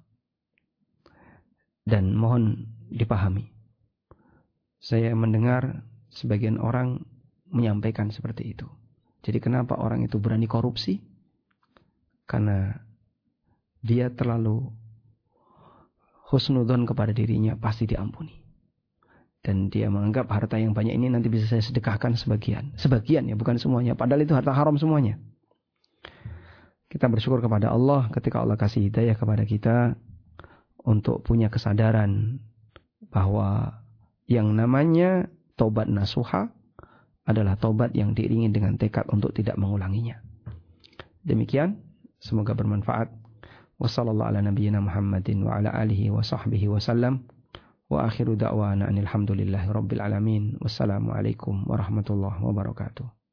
Dan mohon dipahami, saya mendengar sebagian orang menyampaikan seperti itu. Jadi kenapa orang itu berani korupsi? Karena dia terlalu husnudzon kepada dirinya, pasti diampuni. Dan dia menganggap harta yang banyak ini nanti bisa saya sedekahkan sebagian. Sebagian ya, bukan semuanya. Padahal itu harta haram semuanya. Kita bersyukur kepada Allah ketika Allah kasih hidayah kepada kita untuk punya kesadaran bahwa yang namanya taubat nasuha adalah taubat yang diiringi dengan tekad untuk tidak mengulanginya. Demikian, semoga bermanfaat. Wassallallahu ala nabiyyina Muhammadin wa ala alihi wa sahbihi wa sallam. Wa akhiru da'wana anil hamdulillahi rabbil alamin. Wassalamualaikum warahmatullahi wabarakatuh.